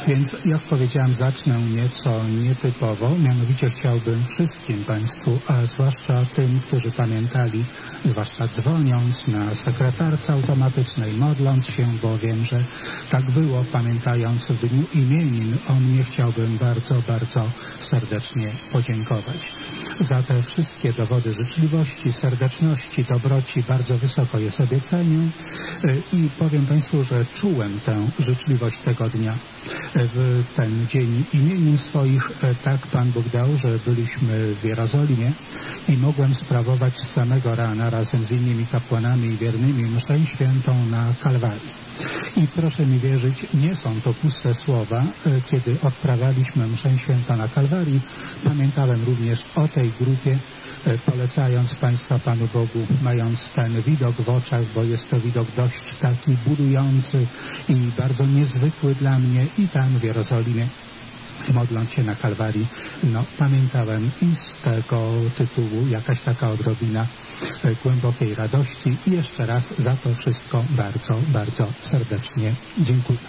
Więc, jak powiedziałem, zacznę nieco nietypowo. Mianowicie chciałbym wszystkim Państwu, a zwłaszcza tym, którzy pamiętali, zwłaszcza dzwoniąc na sekretarce automatycznej, modląc się, bo wiem, że tak było, pamiętając w dniu imienin, o mnie chciałbym bardzo, bardzo serdecznie podziękować. Za te wszystkie dowody życzliwości, serdeczności, dobroci bardzo wysoko je sobie cenię i powiem Państwu, że czułem tę życzliwość tego dnia. W ten dzień imienin swoich tak Pan Bóg dał, że byliśmy w Jerozolimie i mogłem sprawować z samego rana razem z innymi kapłanami i wiernymi mszę świętą na Kalwarii. I proszę mi wierzyć, nie są to puste słowa. Kiedy odprawialiśmy mszę świętą na Kalwarii, pamiętałem również o tej grupie, polecając Państwa Panu Bogu, mając ten widok w oczach, bo jest to widok dość taki budujący i bardzo niezwykły dla mnie i tam w Jerozolimie, modląc się na Kalwarii, pamiętałem i z tego tytułu jakaś taka odrobina głębokiej radości i jeszcze raz za to wszystko bardzo, bardzo serdecznie dziękuję.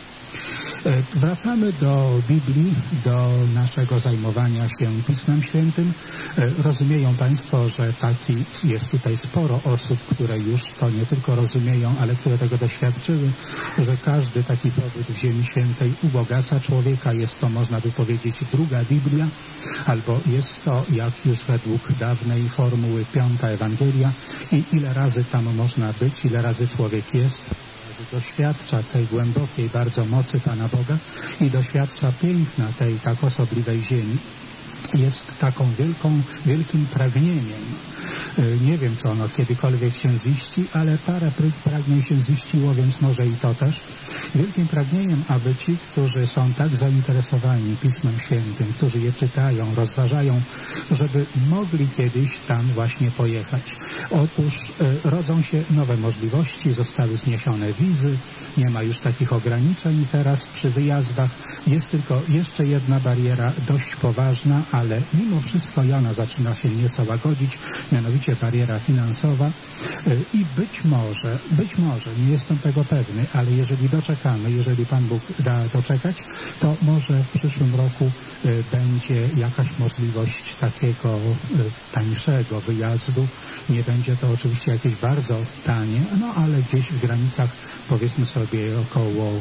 Wracamy do Biblii, do naszego zajmowania się Pismem Świętym. Rozumieją Państwo, że jest tutaj sporo osób, które już to nie tylko rozumieją, ale które tego doświadczyły, że każdy taki pobyt w Ziemi Świętej ubogaca człowieka. Jest to, można by powiedzieć, druga Biblia, albo jest to, jak już według dawnej formuły, 5. Ewangelia i ile razy tam można być, ile razy człowiek jest, doświadcza tej głębokiej bardzo mocy Pana Boga i doświadcza piękna tej tak osobliwej ziemi. Jest taką wielkim pragnieniem. Nie wiem, czy ono kiedykolwiek się ziści, ale parę pragnień się ziściło, więc może i to też. Wielkim pragnieniem, aby ci, którzy są tak zainteresowani Pismem Świętym, którzy je czytają, rozważają, żeby mogli kiedyś tam właśnie pojechać. Otóż rodzą się nowe możliwości, zostały zniesione wizy, nie ma już takich ograniczeń teraz przy wyjazdach. Jest tylko jeszcze jedna bariera dość poważna, ale mimo wszystko i ona zaczyna się nieco łagodzić, mianowicie bariera finansowa i być może, nie jestem tego pewny, ale jeżeli doczekamy, jeżeli Pan Bóg da doczekać, to może w przyszłym roku będzie jakaś możliwość takiego tańszego wyjazdu. Nie będzie to oczywiście jakieś bardzo tanie, ale gdzieś w granicach, powiedzmy sobie, około,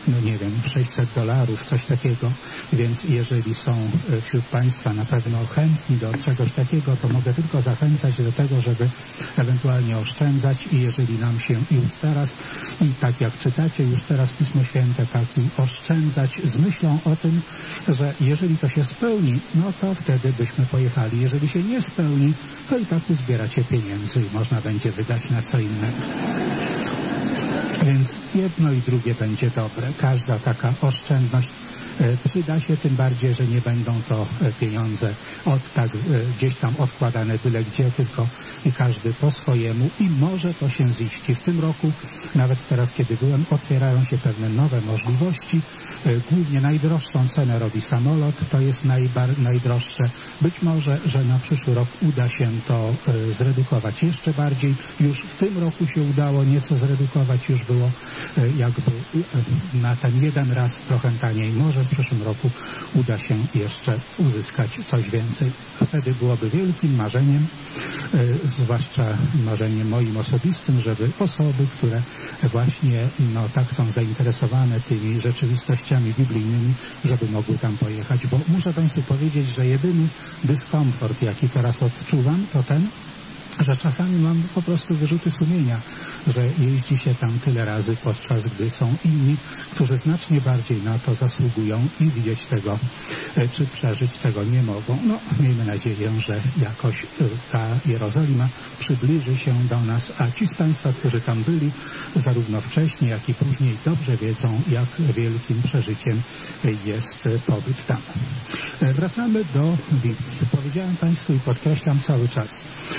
$600, coś takiego. Więc jeżeli są wśród Państwa na pewno chętni do czegoś takiego, to mogę tylko zachęcać do tego, żeby ewentualnie oszczędzać i jeżeli nam się już teraz, i tak jak czytacie już teraz Pismo Święte, taki oszczędzać z myślą o tym, że jeżeli to się spełni, to wtedy byśmy pojechali. Jeżeli się nie spełni, to i tak uzbieracie pieniędzy i można będzie wydać na co innego. Więc jedno i drugie będzie dobre. Każda taka oszczędność przyda się, tym bardziej, że nie będą to pieniądze gdzieś tam odkładane byle gdzie, tylko i każdy po swojemu i może to się ziści. W tym roku, nawet teraz, kiedy byłem, otwierają się pewne nowe możliwości. Głównie najdroższą cenę robi samolot, to jest najdroższe. Być może, że na przyszły rok uda się to zredukować jeszcze bardziej. Już w tym roku się udało nieco zredukować, już było jakby na ten jeden raz trochę taniej. Może w przyszłym roku uda się jeszcze uzyskać coś więcej. Wtedy byłoby wielkim marzeniem, zwłaszcza marzeniem moim osobistym, żeby osoby, które właśnie tak są zainteresowane tymi rzeczywistościami biblijnymi, żeby mogły tam pojechać. Bo muszę Państwu powiedzieć, że jedyny dyskomfort, jaki teraz odczuwam, to ten, że czasami mam po prostu wyrzuty sumienia, że jeździ się tam tyle razy, podczas gdy są inni, którzy znacznie bardziej na to zasługują i widzieć tego, czy przeżyć tego nie mogą. Miejmy nadzieję, że jakoś ta Jerozolima przybliży się do nas, a ci z Państwa, którzy tam byli, zarówno wcześniej, jak i później, dobrze wiedzą, jak wielkim przeżyciem jest pobyt tam. Wracamy do Biblii. Powiedziałem Państwu i podkreślam cały czas, że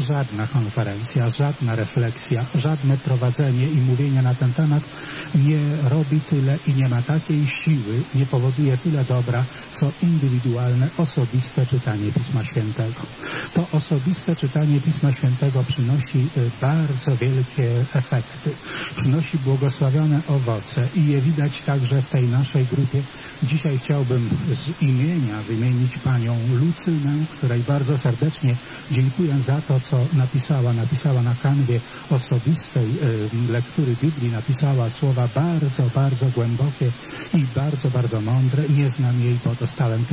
żadna konferencja, żadna refleksja, żadne prowadzenie i mówienie na ten temat nie robi tyle i nie ma takiej siły, nie powoduje tyle dobra, co indywidualne, osobiste czytanie Pisma Świętego. To osobiste czytanie Pisma Świętego przynosi bardzo wielkie efekty, przynosi błogosławione owoce i je widać także w tej naszej grupie. Dzisiaj chciałbym z imienia wymienić panią Lucynę, której bardzo serdecznie dziękuję za to, co napisała na kanwie osobistej lektury Biblii, napisała słowa bardzo, bardzo głębokie i bardzo, bardzo mądre. Nie znam jej, bo dostałem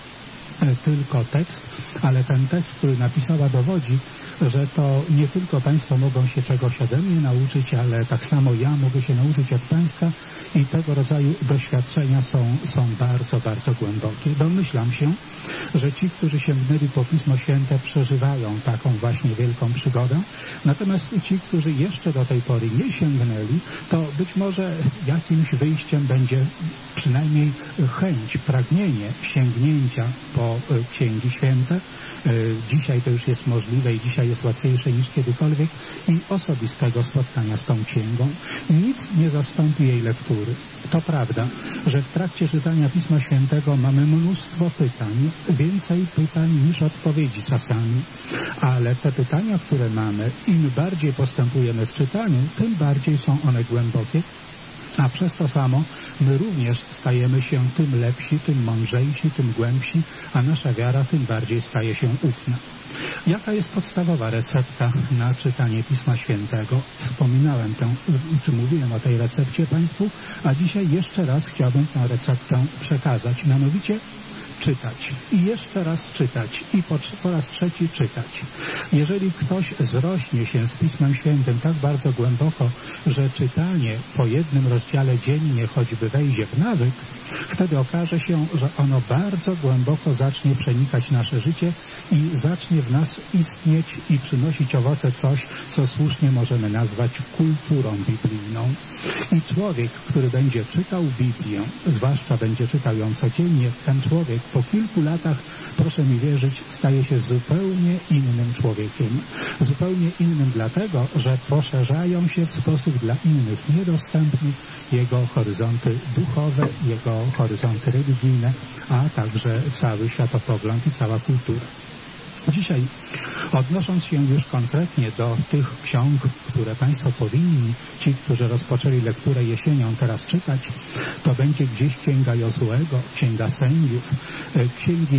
tylko tekst, ale ten tekst, który napisała, dowodzi, że to nie tylko Państwo mogą się czegoś ode mnie nauczyć, ale tak samo ja mogę się nauczyć od Państwa i tego rodzaju doświadczenia są bardzo, bardzo głębokie. Domyślam się, że ci, którzy sięgnęli po Pismo Święte, przeżywają taką właśnie wielką przygodę, natomiast ci, którzy jeszcze do tej pory nie sięgnęli, to być może jakimś wyjściem będzie przynajmniej chęć, pragnienie sięgnięcia po Księgi Święte. Dzisiaj to już jest możliwe i dzisiaj jest łatwiejsze niż kiedykolwiek i osobistego spotkania z tą księgą. Nic nie zastąpi jej lektury. To prawda, że w trakcie czytania Pisma Świętego mamy mnóstwo pytań, więcej pytań niż odpowiedzi czasami, ale te pytania, które mamy, im bardziej postępujemy w czytaniu, tym bardziej są one głębokie, a przez to samo my również stajemy się tym lepsi, tym mądrzejsi, tym głębsi, a nasza wiara tym bardziej staje się ufna. Jaka jest podstawowa recepta na czytanie Pisma Świętego? Wspominałem mówiłem o tej recepcie Państwu, a dzisiaj jeszcze raz chciałbym tę receptę przekazać, mianowicie czytać i jeszcze raz czytać i po raz trzeci czytać. Jeżeli ktoś zrośnie się z Pismem Świętym tak bardzo głęboko, że czytanie po jednym rozdziale dziennie choćby wejdzie w nawyk, wtedy okaże się, że ono bardzo głęboko zacznie przenikać nasze życie i zacznie w nas istnieć i przynosić owoce coś, co słusznie możemy nazwać kulturą biblijną. I człowiek, który będzie czytał Biblię, zwłaszcza będzie czytał ją codziennie, ten człowiek po kilku latach, proszę mi wierzyć, staje się zupełnie innym człowiekiem. Zupełnie innym dlatego, że poszerzają się w sposób dla innych niedostępny jego horyzonty duchowe, jego horyzonty religijne, a także cały światopogląd i cała kultura. Dzisiaj, odnosząc się już konkretnie do tych ksiąg, które Państwo powinni, ci, którzy rozpoczęli lekturę jesienią, teraz czytać, to będzie gdzieś Księga Jozuego, Księga Sędziów, księgi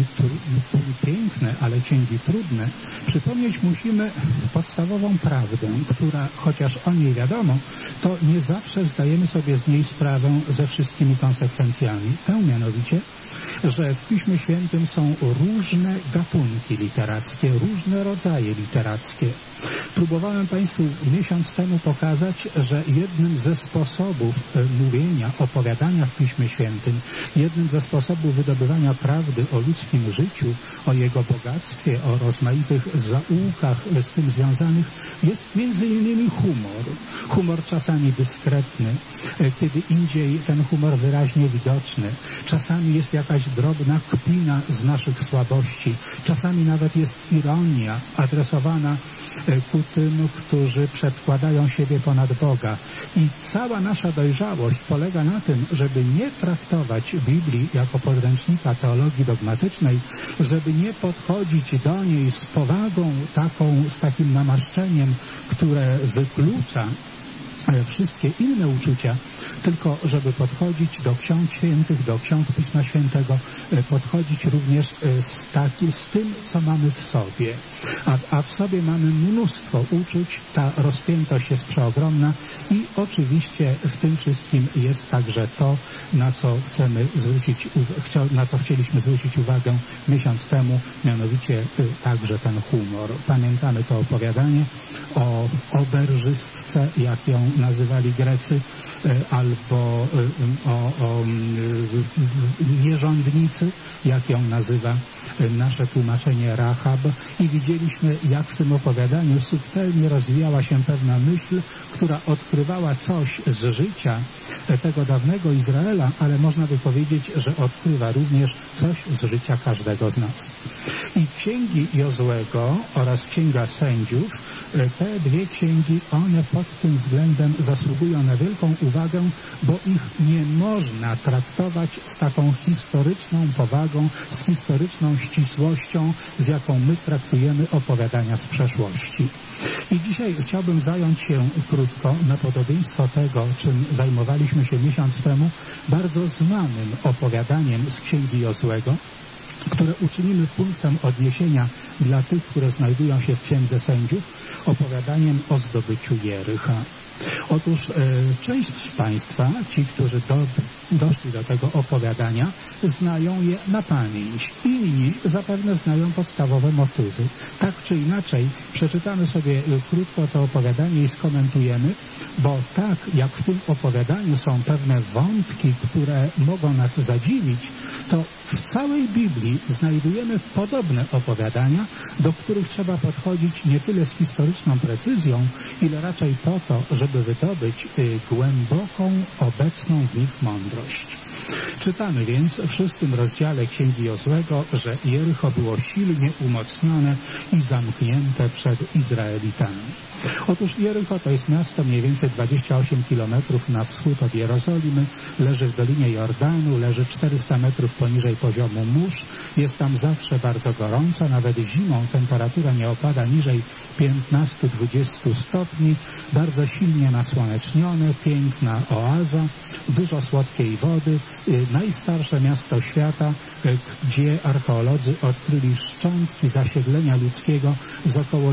piękne, ale księgi trudne. Przypomnieć musimy podstawową prawdę, która, chociaż o niej wiadomo, to nie zawsze zdajemy sobie z niej sprawę ze wszystkimi konsekwencjami. Tę mianowicie, że w Piśmie Świętym są różne gatunki literackie, różne rodzaje literackie. Próbowałem Państwu miesiąc temu pokazać, że jednym ze sposobów mówienia, opowiadania w Piśmie Świętym, jednym ze sposobów wydobywania prawdy o ludzkim życiu, o jego bogactwie, o rozmaitych zaułkach z tym związanych, jest między innymi humor. Humor czasami dyskretny, kiedy indziej ten humor wyraźnie widoczny. Czasami jest jakaś drobna kpina z naszych słabości. Czasami nawet jest ironia adresowana ku tym, którzy przedkładają siebie ponad Boga. I cała nasza dojrzałość polega na tym, żeby nie traktować Biblii jako podręcznika teologii dogmatycznej, żeby nie podchodzić do niej z powagą taką, z takim namaszczeniem, które wyklucza wszystkie inne uczucia, tylko żeby podchodzić do ksiąg świętych, do ksiąg Pisma Świętego, podchodzić również z tym, co mamy w sobie. A w sobie mamy mnóstwo uczuć, ta rozpiętość jest przeogromna i oczywiście w tym wszystkim jest także to, na co chcieliśmy zwrócić uwagę miesiąc temu, mianowicie także ten humor. Pamiętamy to opowiadanie o oberżystce, jak ją nazywali Grecy, albo o nierządnicy, jak ją nazywa nasze tłumaczenie Rahab i widzieliśmy, jak w tym opowiadaniu subtelnie rozwijała się pewna myśl, która odkrywała coś z życia tego dawnego Izraela, ale można by powiedzieć, że odkrywa również coś z życia każdego z nas. I księgi Jozłego oraz księga Sędziów, te dwie księgi, one pod tym względem zasługują na wielką uwagę, bo ich nie można traktować z taką historyczną powagą, z historyczną ścisłością, z jaką my traktujemy opowiadania z przeszłości. I dzisiaj chciałbym zająć się krótko na podobieństwo tego, czym zajmowaliśmy się miesiąc temu, bardzo znanym opowiadaniem z księgi Jozłego, które uczynimy punktem odniesienia dla tych, które znajdują się w Księdze Sędziów, opowiadaniem o zdobyciu Jericha. Otóż część z Państwa, ci, którzy doszli do tego opowiadania, znają je na pamięć. Inni zapewne znają podstawowe motywy. Tak czy inaczej, przeczytamy sobie krótko to opowiadanie i skomentujemy, bo tak jak w tym opowiadaniu są pewne wątki, które mogą nas zadziwić, to w całej Biblii znajdujemy podobne opowiadania, do których trzeba podchodzić nie tyle z historyczną precyzją, ile raczej po to, żeby wydobyć głęboką, obecną w nich mądrość. Czytamy więc w 6 rozdziale Księgi Jozłego, że Jericho było silnie umocnione i zamknięte przed Izraelitami. Otóż Jericho to jest miasto mniej więcej 28 kilometrów na wschód od Jerozolimy, leży w Dolinie Jordanu, leży 400 metrów poniżej poziomu mórz, jest tam zawsze bardzo gorąco, nawet zimą temperatura nie opada niżej 15-20 stopni, bardzo silnie nasłonecznione, piękna oaza, dużo słodkiej wody, najstarsze miasto świata, gdzie archeolodzy odkryli szczątki zasiedlenia ludzkiego z około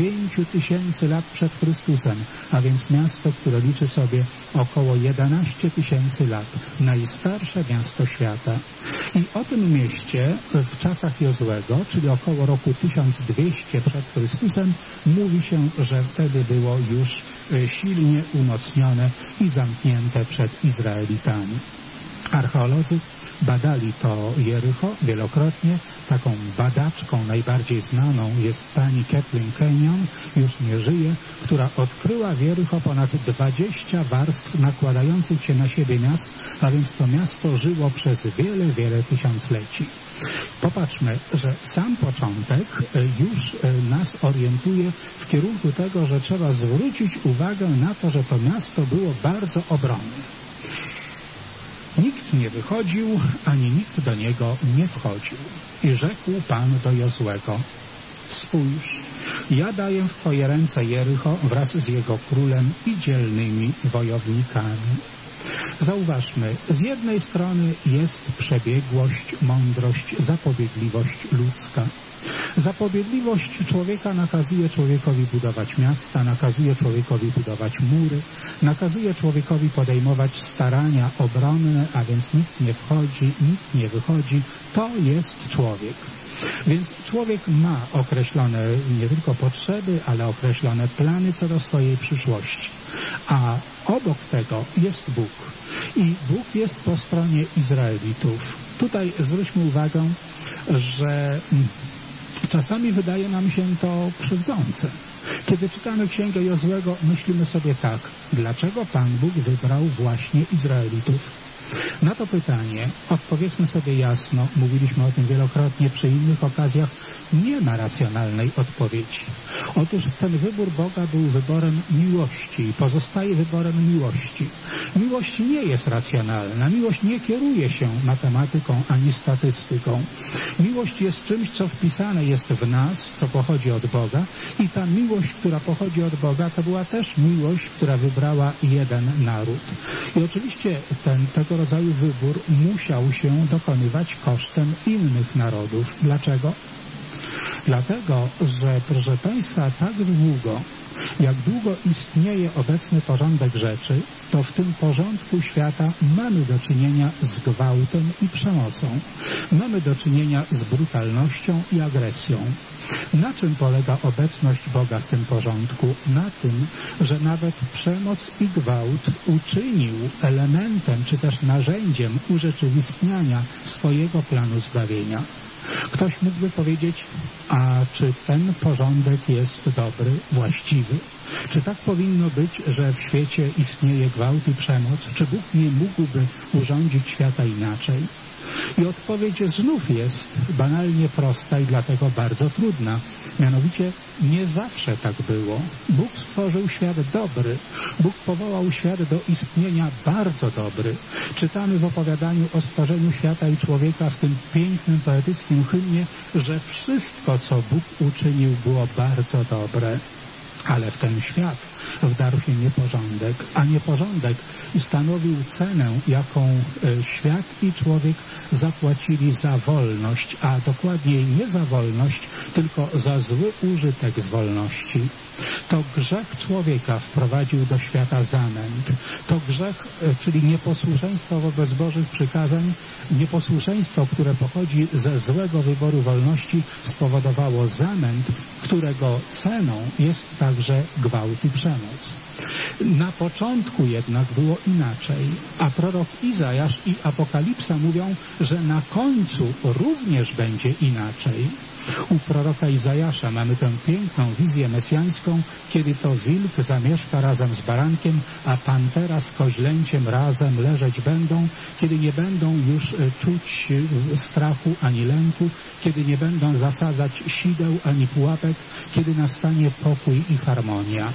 9000 lat przed Chrystusem, a więc miasto, które liczy sobie około 11 000 lat. Najstarsze miasto świata. I o tym mieście w czasach Jozłego, czyli około roku 1200 przed Chrystusem, mówi się, że wtedy było już silnie umocnione i zamknięte przed Izraelitami. Archeolodzy badali to Jericho wielokrotnie. Taką badaczką najbardziej znaną jest pani Kathleen Kenyon, już nie żyje, która odkryła w Jericho ponad 20 warstw nakładających się na siebie miast, a więc to miasto żyło przez wiele, wiele tysiącleci. Popatrzmy, że sam początek już nas orientuje w kierunku tego, że trzeba zwrócić uwagę na to, że to miasto było bardzo obronne. Nikt nie wychodził, ani nikt do niego nie wchodził. I rzekł Pan do Jozłego: spójrz, ja daję w Twoje ręce Jericho wraz z jego królem i dzielnymi wojownikami. Zauważmy, z jednej strony jest przebiegłość, mądrość, zapobiegliwość ludzka. Zapobiegliwość człowieka nakazuje człowiekowi budować miasta, nakazuje człowiekowi budować mury, nakazuje człowiekowi podejmować starania obronne, a więc nikt nie wchodzi, nikt nie wychodzi. To jest człowiek. Więc człowiek ma określone nie tylko potrzeby, ale określone plany co do swojej przyszłości. A obok tego jest Bóg. I Bóg jest po stronie Izraelitów. Tutaj zwróćmy uwagę, że czasami wydaje nam się to krzywdzące. Kiedy czytamy Księgę Jozłego, myślimy sobie tak: dlaczego Pan Bóg wybrał właśnie Izraelitów? Na to pytanie odpowiedzmy sobie jasno, mówiliśmy o tym wielokrotnie przy innych okazjach, nie ma racjonalnej odpowiedzi. Otóż ten wybór Boga był wyborem miłości i pozostaje wyborem miłości. Miłość nie jest racjonalna, miłość nie kieruje się matematyką ani statystyką. Miłość jest czymś, co wpisane jest w nas, co pochodzi od Boga, i ta miłość, która pochodzi od Boga, to była też miłość, która wybrała jeden naród. I oczywiście tego rodzaju wybór musiał się dokonywać kosztem innych narodów. Dlaczego? Dlatego, że, proszę Państwa, tak jak długo istnieje obecny porządek rzeczy, to w tym porządku świata mamy do czynienia z gwałtem i przemocą. Mamy do czynienia z brutalnością i agresją. Na czym polega obecność Boga w tym porządku? Na tym, że nawet przemoc i gwałt uczynił elementem czy też narzędziem urzeczywistniania swojego planu zbawienia. Ktoś mógłby powiedzieć, a czy ten porządek jest dobry, właściwy? Czy tak powinno być, że w świecie istnieje gwałt i przemoc? Czy Bóg nie mógłby urządzić świata inaczej? I odpowiedź znów jest banalnie prosta i dlatego bardzo trudna. Mianowicie nie zawsze tak było. Bóg stworzył świat dobry. Bóg powołał świat do istnienia bardzo dobry. Czytamy w opowiadaniu o stworzeniu świata i człowieka w tym pięknym, poetyckim hymnie, że wszystko, co Bóg uczynił, było bardzo dobre. Ale w ten świat wdarł się nieporządek, a nieporządek stanowił cenę, jaką świat i człowiek zapłacili za wolność, a dokładniej nie za wolność, tylko za zły użytek z wolności. To grzech człowieka wprowadził do świata zamęt. To grzech, czyli nieposłuszeństwo wobec Bożych przykazań, nieposłuszeństwo, które pochodzi ze złego wyboru wolności, spowodowało zamęt, którego ceną jest także gwałt i przemoc. Na początku jednak było inaczej, a prorok Izajasz i Apokalipsa mówią, że na końcu również będzie inaczej. U proroka Izajasza mamy tę piękną wizję mesjańską, kiedy to wilk zamieszka razem z barankiem, a pantera z koźlęciem razem leżeć będą, kiedy nie będą już czuć strachu ani lęku, kiedy nie będą zasadzać sideł ani pułapek, kiedy nastanie pokój i harmonia.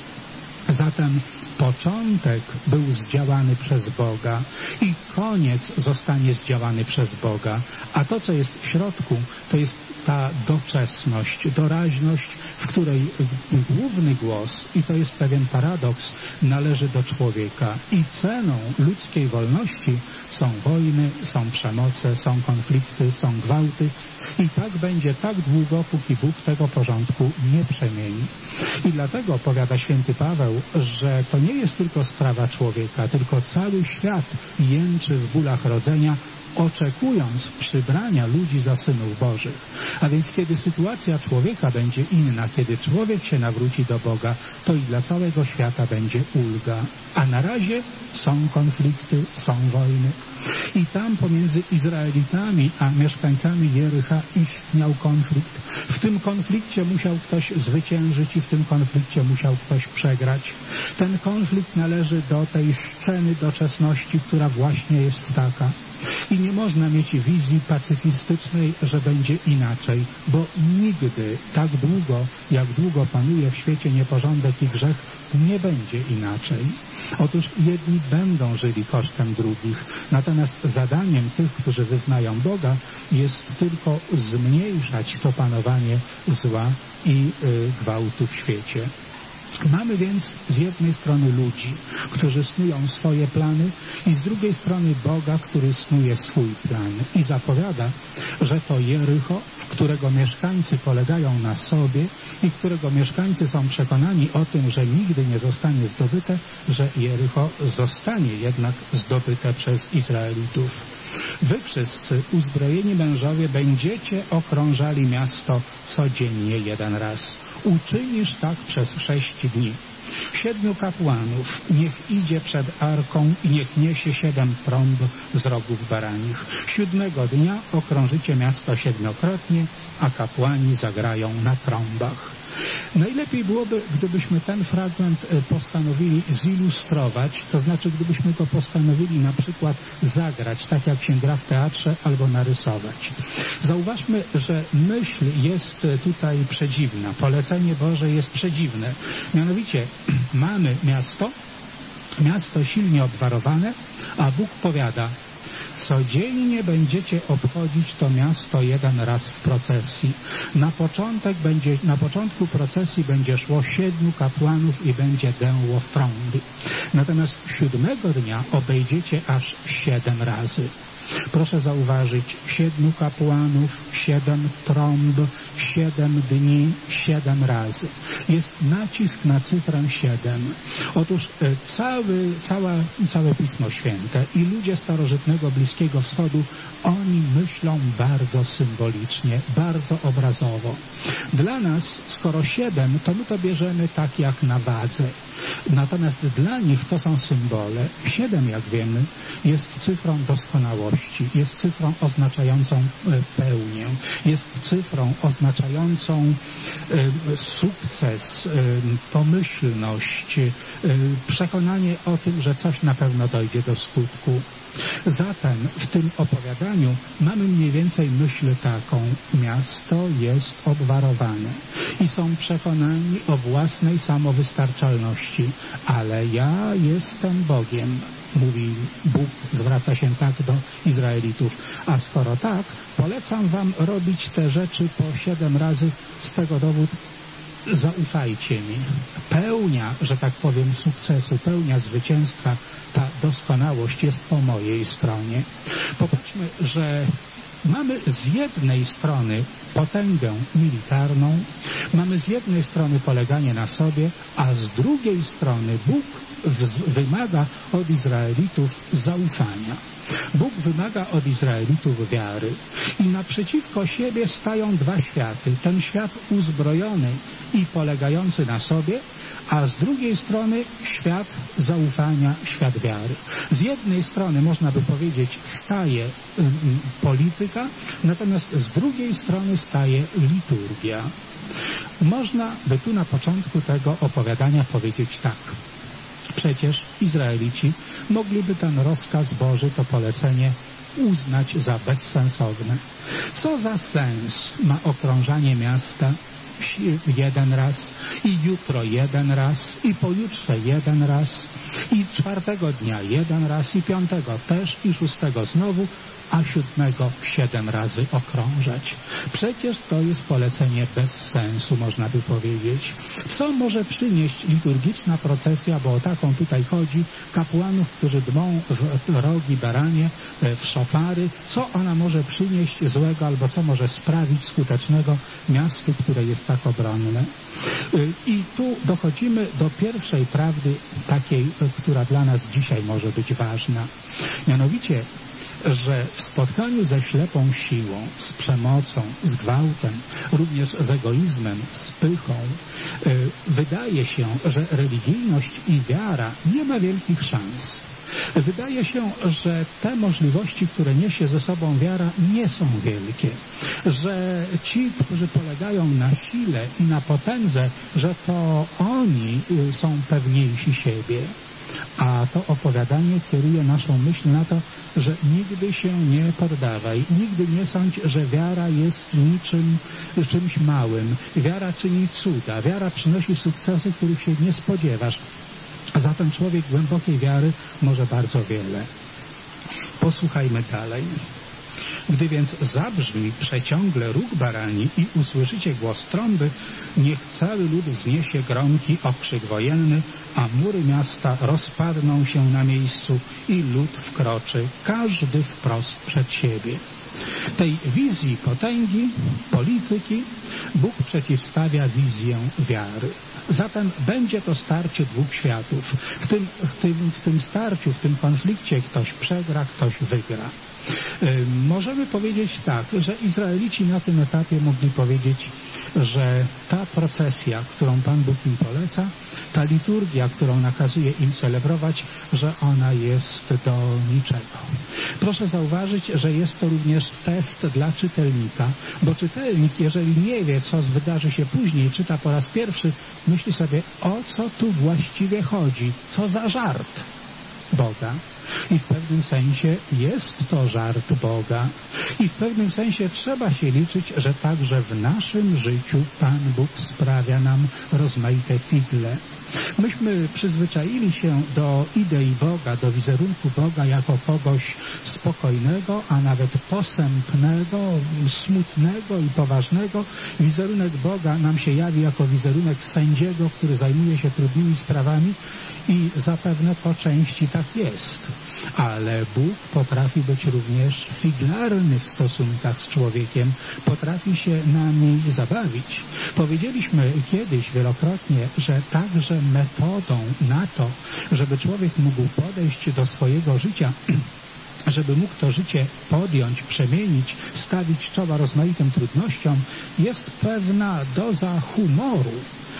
Zatem początek był zdziałany przez Boga i koniec zostanie zdziałany przez Boga, a to, co jest w środku, to jest ta doczesność, doraźność, w której główny głos, i to jest pewien paradoks, należy do człowieka. I ceną ludzkiej wolności są wojny, są przemoce, są konflikty, są gwałty. I tak będzie tak długo, póki Bóg tego porządku nie przemieni. I dlatego powiada święty Paweł, że to nie jest tylko sprawa człowieka, tylko cały świat jęczy w bólach rodzenia, oczekując przybrania ludzi za synów Bożych. A więc kiedy sytuacja człowieka będzie inna, kiedy człowiek się nawróci do Boga, to i dla całego świata będzie ulga. A na razie są konflikty, są wojny. I tam pomiędzy Izraelitami a mieszkańcami Jericha istniał konflikt. W tym konflikcie musiał ktoś zwyciężyć i w tym konflikcie musiał ktoś przegrać. Ten konflikt należy do tej sceny doczesności, która właśnie jest taka. I nie można mieć wizji pacyfistycznej, że będzie inaczej, bo nigdy tak długo, jak długo panuje w świecie nieporządek i grzech, nie będzie inaczej. Otóż jedni będą żyli kosztem drugich, natomiast zadaniem tych, którzy wyznają Boga, jest tylko zmniejszać to panowanie zła i gwałtu w świecie. Mamy więc z jednej strony ludzi, którzy snują swoje plany i z drugiej strony Boga, który snuje swój plan i zapowiada, że to Jericho, którego mieszkańcy polegają na sobie i którego mieszkańcy są przekonani o tym, że nigdy nie zostanie zdobyte, że Jericho zostanie jednak zdobyte przez Izraelitów. Wy wszyscy, uzbrojeni mężowie, będziecie okrążali miasto codziennie jeden raz. Uczynisz tak przez 6 dni. 7 kapłanów niech idzie przed arką i niech niesie 7 trąb z rogów baranich. 7 dnia okrążycie miasto 7-krotnie, a kapłani zagrają na trąbach. Najlepiej byłoby, gdybyśmy ten fragment postanowili zilustrować, to znaczy gdybyśmy go postanowili na przykład zagrać, tak jak się gra w teatrze, albo narysować. Zauważmy, że myśl jest tutaj przedziwna, polecenie Boże jest przedziwne. Mianowicie mamy miasto silnie obwarowane, a Bóg powiada: codziennie będziecie obchodzić to miasto jeden raz w procesji. Na początku procesji będzie szło 7 kapłanów i będzie dęło w trąby. Natomiast 7 dnia obejdziecie aż 7 razy. Proszę zauważyć, 7 kapłanów, 7 trąb, 7 dni, 7 razy. jest nacisk na cyfrę 7. Otóż całe Pismo Święte i ludzie starożytnego Bliskiego Wschodu, oni myślą bardzo symbolicznie, bardzo obrazowo. Dla nas, skoro 7, to my to bierzemy tak jak na wadze. Natomiast dla nich to są symbole. 7, jak wiemy, jest cyfrą doskonałości, jest cyfrą oznaczającą pełnię, jest cyfrą oznaczającą sukces, pomyślność, przekonanie o tym, że coś na pewno dojdzie do skutku. Zatem w tym opowiadaniu mamy mniej więcej myśl taką: miasto jest obwarowane i są przekonani o własnej samowystarczalności, ale ja jestem Bogiem, mówi Bóg, zwraca się tak do Izraelitów. A skoro tak, polecam wam robić te rzeczy po 7 razy, z tego dowód: zaufajcie mi. Pełnia, że tak powiem, sukcesu, pełnia zwycięstwa, ta doskonałość jest po mojej stronie. Popatrzmy, że mamy z jednej strony potęgę militarną, mamy z jednej strony poleganie na sobie, a z drugiej strony Bóg wymaga od Izraelitów zaufania. Bóg wymaga od Izraelitów wiary. I naprzeciwko siebie stają dwa światy. Ten świat uzbrojony i polegający na sobie, a z drugiej strony świat zaufania, świat wiary. Z jednej strony, można by powiedzieć, staje polityka, natomiast z drugiej strony staje liturgia. Można by tu na początku tego opowiadania powiedzieć tak. Przecież Izraelici mogliby ten rozkaz Boży, to polecenie uznać za bezsensowne. Co za sens ma okrążanie miasta 1 raz i jutro 1 raz i pojutrze 1 raz i 4 dnia 1 raz i 5 też i 6 znowu, a 7 7 razy okrążać. Przecież to jest polecenie bez sensu, można by powiedzieć. Co może przynieść liturgiczna procesja, bo o taką tutaj chodzi, kapłanów, którzy dmą w rogi baranie, w szofary, co ona może przynieść złego, albo co może sprawić skutecznego miastu, które jest tak obronne. I tu dochodzimy do pierwszej prawdy, takiej, która dla nas dzisiaj może być ważna. Mianowicie, że w spotkaniu ze ślepą siłą, z przemocą, z gwałtem, również z egoizmem, z pychą, wydaje się, że religijność i wiara nie ma wielkich szans. Wydaje się, że te możliwości, które niesie ze sobą wiara, nie są wielkie. Że ci, którzy polegają na sile i na potędze, że to oni są pewniejsi siebie. A to opowiadanie kieruje naszą myśl na to, że nigdy się nie poddawaj, nigdy nie sądź, że wiara jest czymś małym. Wiara czyni cuda, wiara przynosi sukcesy, których się nie spodziewasz. A zatem człowiek głębokiej wiary może bardzo wiele. Posłuchajmy dalej. Gdy więc zabrzmi przeciągle róg barani i usłyszycie głos trąby, niech cały lud wzniesie gromki okrzyk wojenny, a mury miasta rozpadną się na miejscu i lud wkroczy, każdy wprost przed siebie. Tej wizji potęgi, polityki, Bóg przeciwstawia wizję wiary. Zatem będzie to starcie dwóch światów. W tym starciu, w tym konflikcie ktoś przegra, ktoś wygra. Możemy powiedzieć tak, że Izraelici na tym etapie mogli powiedzieć, że ta procesja, którą Pan Bóg im poleca, ta liturgia, którą nakazuje im celebrować, że ona jest do niczego. Proszę zauważyć, że jest to również test dla czytelnika, bo czytelnik, jeżeli nie wie, co wydarzy się później, czyta po raz pierwszy, myśli sobie, o co tu właściwie chodzi, co za żart Boga. I w pewnym sensie jest to żart Boga. I w pewnym sensie trzeba się liczyć, że także w naszym życiu Pan Bóg sprawia nam rozmaite figle. Myśmy przyzwyczaili się do idei Boga, do wizerunku Boga jako kogoś spokojnego, a nawet posępnego, smutnego i poważnego. Wizerunek Boga nam się jawi jako wizerunek sędziego, który zajmuje się trudnymi sprawami i zapewne po części tak jest. ale Bóg potrafi być również figlarny w stosunkach z człowiekiem, potrafi się nami zabawić. Powiedzieliśmy kiedyś wielokrotnie, że także metodą na to, żeby człowiek mógł podejść do swojego życia, żeby mógł to życie podjąć, przemienić, stawić czoła rozmaitym trudnościom, jest pewna doza humoru,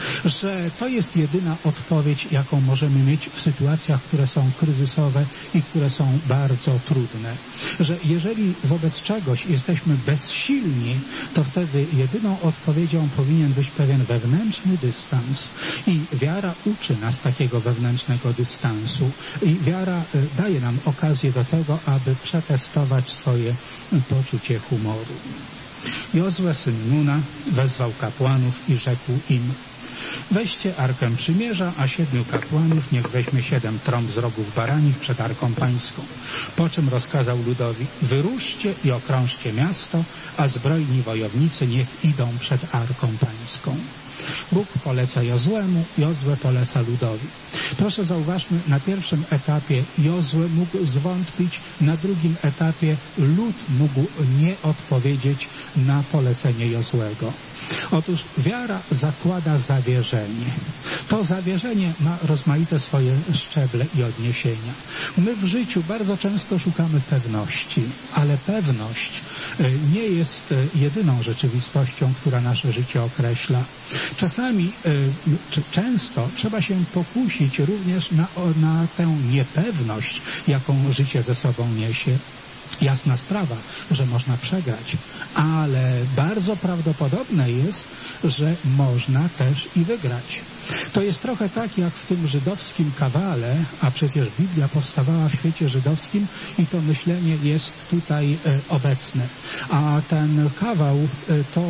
że to jest jedyna odpowiedź, jaką możemy mieć w sytuacjach, które są kryzysowe i które są bardzo trudne. Że jeżeli wobec czegoś jesteśmy bezsilni, to wtedy jedyną odpowiedzią powinien być pewien wewnętrzny dystans. I wiara uczy nas takiego wewnętrznego dystansu. I wiara daje nam okazję do tego, aby przetestować swoje poczucie humoru. Jozue, syn Nuna, wezwał kapłanów i rzekł im: weźcie Arkę Przymierza, a 7 kapłanów niech weźmie 7 trąb z rogów baranich przed Arką Pańską. Po czym rozkazał ludowi: wyruszcie i okrążcie miasto, a zbrojni wojownicy niech idą przed Arką Pańską. Bóg poleca Jozuemu, Jozue poleca ludowi. Proszę zauważmy, na pierwszym etapie Jozue mógł zwątpić, na drugim etapie lud mógł nie odpowiedzieć na polecenie Jozuego. Otóż wiara zakłada zawierzenie. To zawierzenie ma rozmaite swoje szczeble i odniesienia. My w życiu bardzo często szukamy pewności, ale pewność nie jest jedyną rzeczywistością, która nasze życie określa. Czasami, czy często trzeba się pokusić również na tę niepewność, jaką życie ze sobą niesie. Jasna sprawa, że można przegrać, ale bardzo prawdopodobne jest, że można też i wygrać. To jest trochę tak jak w tym żydowskim kawale, a przecież Biblia powstawała w świecie żydowskim i to myślenie jest tutaj obecne. A ten kawał to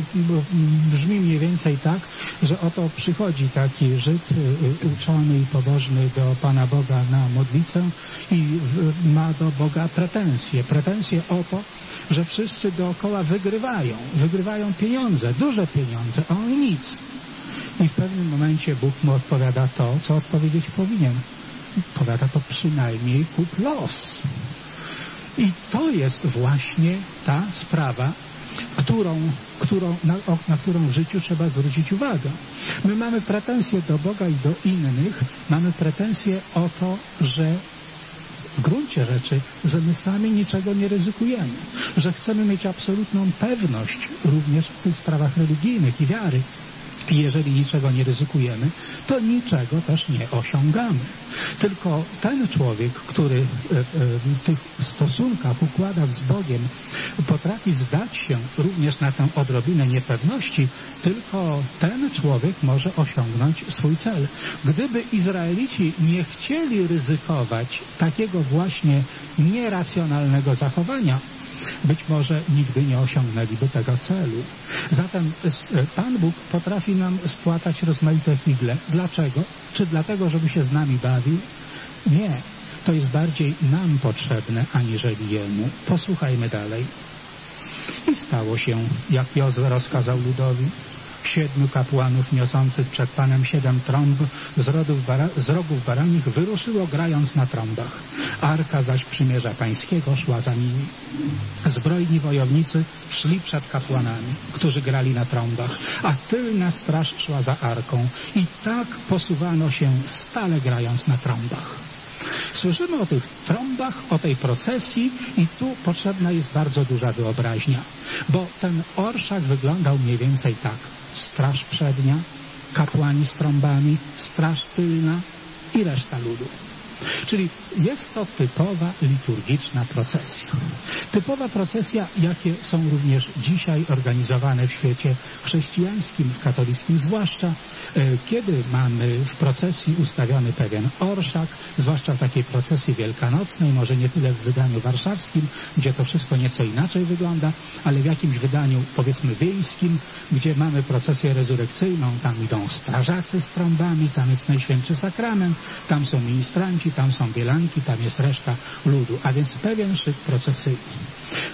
brzmi mniej więcej tak, że oto przychodzi taki Żyd uczony i pobożny do Pana Boga na modlitwę i ma do Boga pretensje o to, że wszyscy dookoła wygrywają pieniądze, duże pieniądze, a on nic. I w pewnym momencie Bóg mu odpowiada to, co odpowiedzieć powinien. Powiada to: przynajmniej kup los. I to jest właśnie ta sprawa, na którą w życiu trzeba zwrócić uwagę. My mamy pretensje do Boga i do innych, mamy pretensje o to, że w gruncie rzeczy, że my sami niczego nie ryzykujemy, że chcemy mieć absolutną pewność również w tych sprawach religijnych i wiary. I jeżeli niczego nie ryzykujemy, to niczego też nie osiągamy. Tylko ten człowiek, który w tych stosunkach, układach z Bogiem potrafi zdać się również na tę odrobinę niepewności, tylko ten człowiek może osiągnąć swój cel. Gdyby Izraelici nie chcieli ryzykować takiego właśnie nieracjonalnego zachowania, być może nigdy nie osiągnęliby tego celu. Zatem Pan Bóg potrafi nam spłatać rozmaite figle. Dlaczego? Czy dlatego, żeby się z nami bawił? Nie. To jest bardziej nam potrzebne, aniżeli Jemu. Posłuchajmy dalej. I stało się, jak Jozue rozkazał ludowi. 7 kapłanów niosących przed Panem 7 trąb z rogów baranich wyruszyło grając na trąbach. Arka zaś przymierza pańskiego szła za nimi. Zbrojni wojownicy szli przed kapłanami, którzy grali na trąbach, a tylna straż szła za arką. I tak posuwano się stale grając na trąbach. Słyszymy o tych trąbach, o tej procesji i tu potrzebna jest bardzo duża wyobraźnia, bo ten orszak wyglądał mniej więcej tak. Straż przednia, kapłani z trąbami, straż tylna i reszta ludu. Czyli jest to typowa liturgiczna procesja. Typowa procesja, jakie są również dzisiaj organizowane w świecie chrześcijańskim, katolickim zwłaszcza, kiedy mamy w procesji ustawiony pewien orszak, zwłaszcza w takiej procesji wielkanocnej, może nie tyle w wydaniu warszawskim, gdzie to wszystko nieco inaczej wygląda, ale w jakimś wydaniu, powiedzmy, wiejskim, gdzie mamy procesję rezurekcyjną, tam idą strażacy z trąbami, tam jest Najświętszy Sakrament, tam są ministranci, tam są bielanki, tam jest reszta ludu, a więc pewien szyk procesyjny.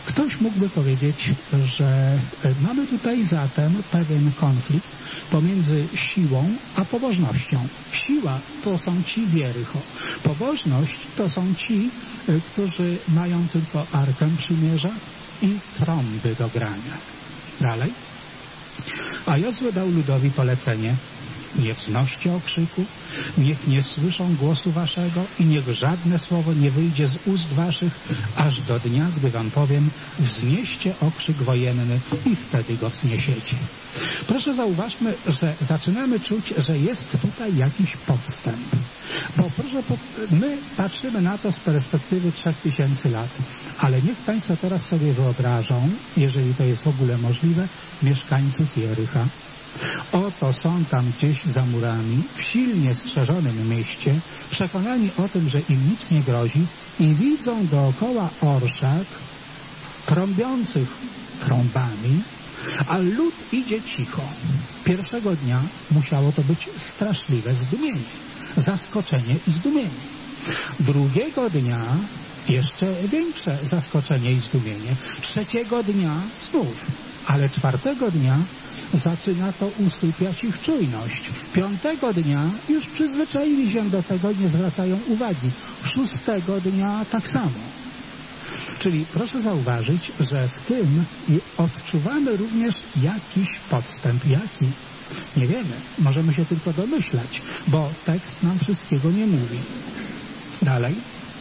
Ktoś mógłby powiedzieć, że mamy tutaj zatem pewien konflikt pomiędzy siłą a pobożnością. Siła to są ci wiercho. Pobożność to są ci, którzy mają tylko Arkę Przymierza i trąby do grania. Dalej. A Jozue dał ludowi polecenie: nie wznoście okrzyku, niech nie słyszą głosu waszego i niech żadne słowo nie wyjdzie z ust waszych, aż do dnia, gdy wam powiem, wznieście okrzyk wojenny i wtedy go wzniesiecie. Proszę zauważmy, że zaczynamy czuć, że jest tutaj jakiś podstęp. Bo proszę, my patrzymy na to z perspektywy 3000 lat, ale niech Państwo teraz sobie wyobrażą, jeżeli to jest w ogóle możliwe, mieszkańców Jericha. Oto są tam gdzieś za murami, w silnie strzeżonym mieście, przekonani o tym, że im nic nie grozi i widzą dookoła orszak trąbiących trąbami, a lud idzie cicho. Pierwszego dnia musiało to być straszliwe zdumienie, zaskoczenie i zdumienie. Drugiego dnia jeszcze większe zaskoczenie i zdumienie. Trzeciego dnia znów, ale czwartego dnia zaczyna to usypiać ich czujność. Piątego dnia już przyzwyczaili się do tego i nie zwracają uwagi. Szóstego dnia tak samo. Czyli proszę zauważyć, że w tym odczuwamy również jakiś podstęp. Jaki? Nie wiemy. Możemy się tylko domyślać, bo tekst nam wszystkiego nie mówi. Dalej.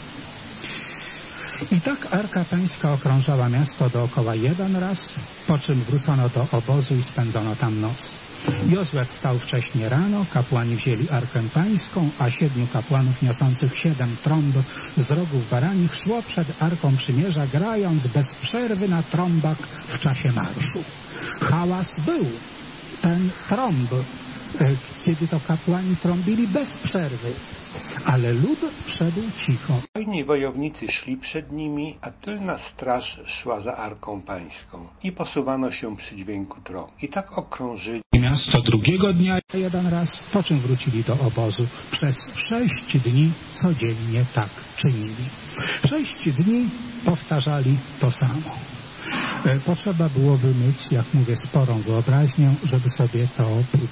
I tak Arka Pańska okrążała miasto dookoła jeden raz, po czym wrócono do obozu i spędzono tam noc. Jozue wstał wcześnie rano, kapłani wzięli Arkę Pańską, a 7 kapłanów niosących 7 trąb z rogów baranich szło przed Arką Przymierza, grając bez przerwy na trąbach w czasie marszu. Hałas był, ten trąb, kiedy to kapłani trąbili bez przerwy, ale lud szedł cicho. Hojni wojownicy szli przed nimi, a tylna straż szła za Arką Pańską i posuwano się przy dźwięku trąb. I tak okrążyli miasto drugiego dnia jeden raz, po czym wrócili do obozu. Przez 6 dni codziennie tak czynili. 6 dni powtarzali to samo. Potrzeba byłoby mieć, jak mówię, sporą wyobraźnię, żeby sobie to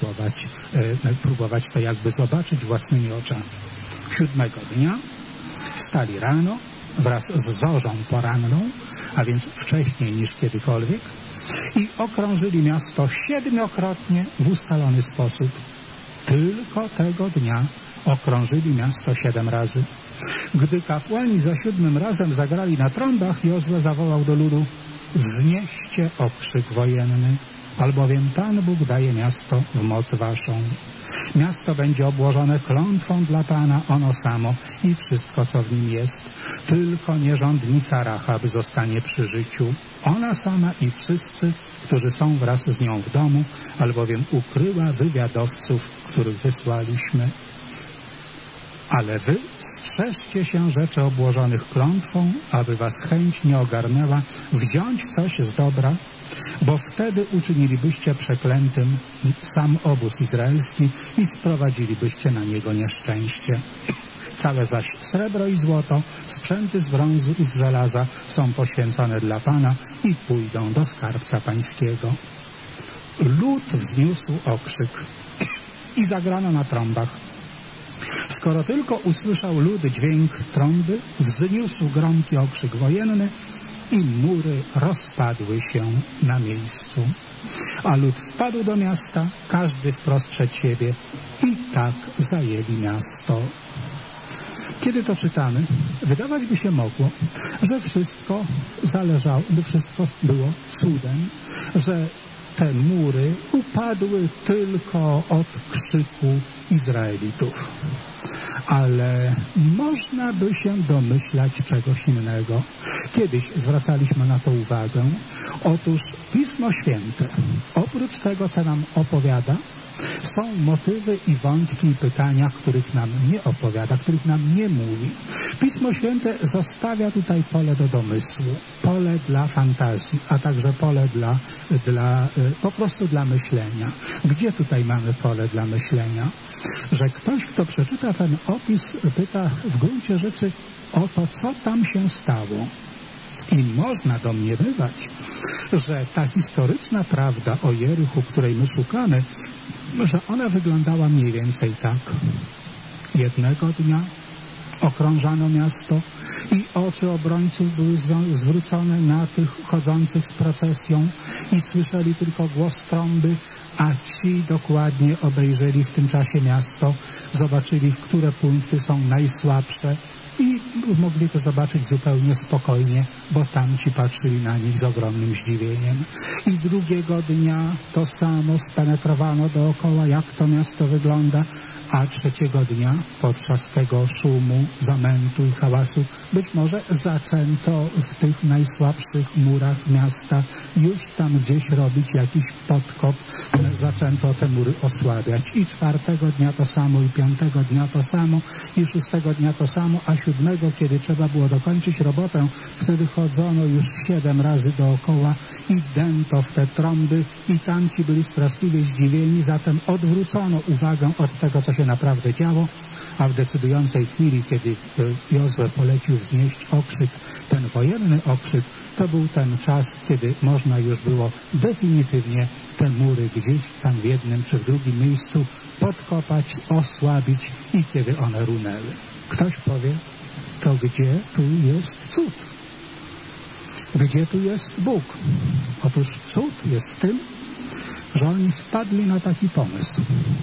próbować to jakby zobaczyć własnymi oczami. 7 dnia wstali rano wraz z zorzą poranną, a więc wcześniej niż kiedykolwiek, i okrążyli miasto 7-krotnie w ustalony sposób. Tylko tego dnia okrążyli miasto 7 razy. Gdy kapłani za 7 razem zagrali na trąbach, Jozue zawołał do ludu: wznieście okrzyk wojenny, albowiem Pan Bóg daje miasto w moc waszą. Miasto będzie obłożone klątwą dla Pana, ono samo i wszystko, co w nim jest. Tylko nierządnica Rahab zostanie przy życiu. Ona sama i wszyscy, którzy są wraz z nią w domu, albowiem ukryła wywiadowców, których wysłaliśmy. Ale wy strzeżcie się rzeczy obłożonych klątwą, aby was chęć nie ogarnęła wziąć coś z dobra, bo wtedy uczynilibyście przeklętym sam obóz izraelski i sprowadzilibyście na niego nieszczęście. Całe zaś srebro i złoto, sprzęty z brązu i z żelaza są poświęcone dla Pana i pójdą do skarbca pańskiego. Lud wzniósł okrzyk i zagrano na trąbach. Skoro tylko usłyszał lud dźwięk trąby, wzniósł gromki okrzyk wojenny i mury rozpadły się na miejscu. A lud wpadł do miasta, każdy wprost przed siebie, i tak zajęli miasto. Kiedy to czytamy, wydawać by się mogło, że wszystko było cudem, że te mury upadły tylko od krzyku Izraelitów. Ale można by się domyślać czegoś innego. Kiedyś zwracaliśmy na to uwagę. Otóż Pismo Święte, oprócz tego, co nam opowiada, są motywy i wątki i pytania, których nam nie opowiada, których nam nie mówi. Pismo Święte zostawia tutaj pole do domysłu, pole dla fantazji, a także pole po prostu dla myślenia. Gdzie tutaj mamy pole dla myślenia? Że ktoś, kto przeczyta ten opis, pyta w gruncie rzeczy o to, co tam się stało. I można domniemywać, że ta historyczna prawda o Jerichu, której my szukamy, że ona wyglądała mniej więcej tak. Jednego dnia okrążano miasto i oczy obrońców były zwrócone na tych chodzących z procesją i słyszeli tylko głos trąby, a ci dokładnie obejrzeli w tym czasie miasto, zobaczyli, które punkty są najsłabsze i mogli to zobaczyć zupełnie spokojnie, bo tamci patrzyli na nich z ogromnym zdziwieniem. I drugiego dnia to samo spenetrowano dookoła, jak to miasto wygląda, a trzeciego dnia podczas tego szumu, zamętu i hałasu być może zaczęto w tych najsłabszych murach miasta już tam gdzieś robić jakiś podkop, zaczęto te mury osłabiać. I czwartego dnia to samo, i piątego dnia to samo, i szóstego dnia to samo, a siódmego, kiedy trzeba było dokończyć robotę, wtedy chodzono już 7 razy dookoła i dęto w te trąby i tamci byli straszliwie zdziwieni, zatem odwrócono uwagę od tego, co się naprawdę działo, a w decydującej chwili, kiedy Jozue polecił wznieść okrzyk, ten wojenny okrzyk, to był ten czas, kiedy można już było definitywnie te mury gdzieś tam w jednym czy w drugim miejscu podkopać, osłabić i kiedy one runęły. Ktoś powie, to gdzie tu jest cud? Gdzie tu jest Bóg? Otóż cud jest w tym, że oni wpadli na taki pomysł.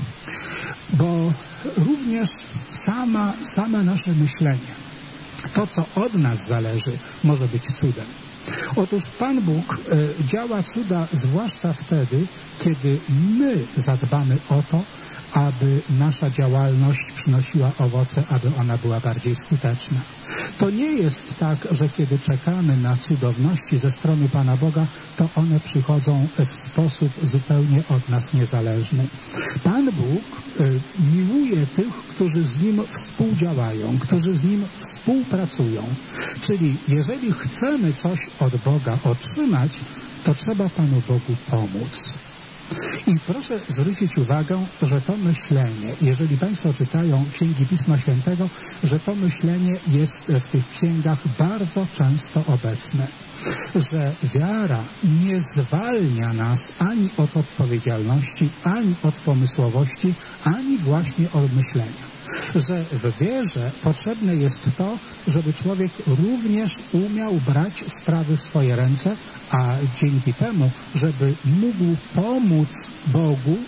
Bo również same nasze myślenie, to co od nas zależy, może być cudem. Otóż Pan Bóg działa cuda zwłaszcza wtedy, kiedy my zadbamy o to, aby nasza działalność przynosiła owoce, aby ona była bardziej skuteczna. To nie jest tak, że kiedy czekamy na cudowności ze strony Pana Boga, to one przychodzą w sposób zupełnie od nas niezależny. Pan Bóg miłuje tych, którzy z Nim współdziałają, którzy z Nim współpracują. Czyli jeżeli chcemy coś od Boga otrzymać, to trzeba Panu Bogu pomóc. I proszę zwrócić uwagę, że to myślenie, jeżeli Państwo czytają Księgi Pisma Świętego, że to myślenie jest w tych księgach bardzo często obecne. Że wiara nie zwalnia nas ani od odpowiedzialności, ani od pomysłowości, ani właśnie od myślenia. Że w wierze potrzebne jest to, żeby człowiek również umiał brać sprawy w swoje ręce, a dzięki temu, żeby mógł pomóc Bogu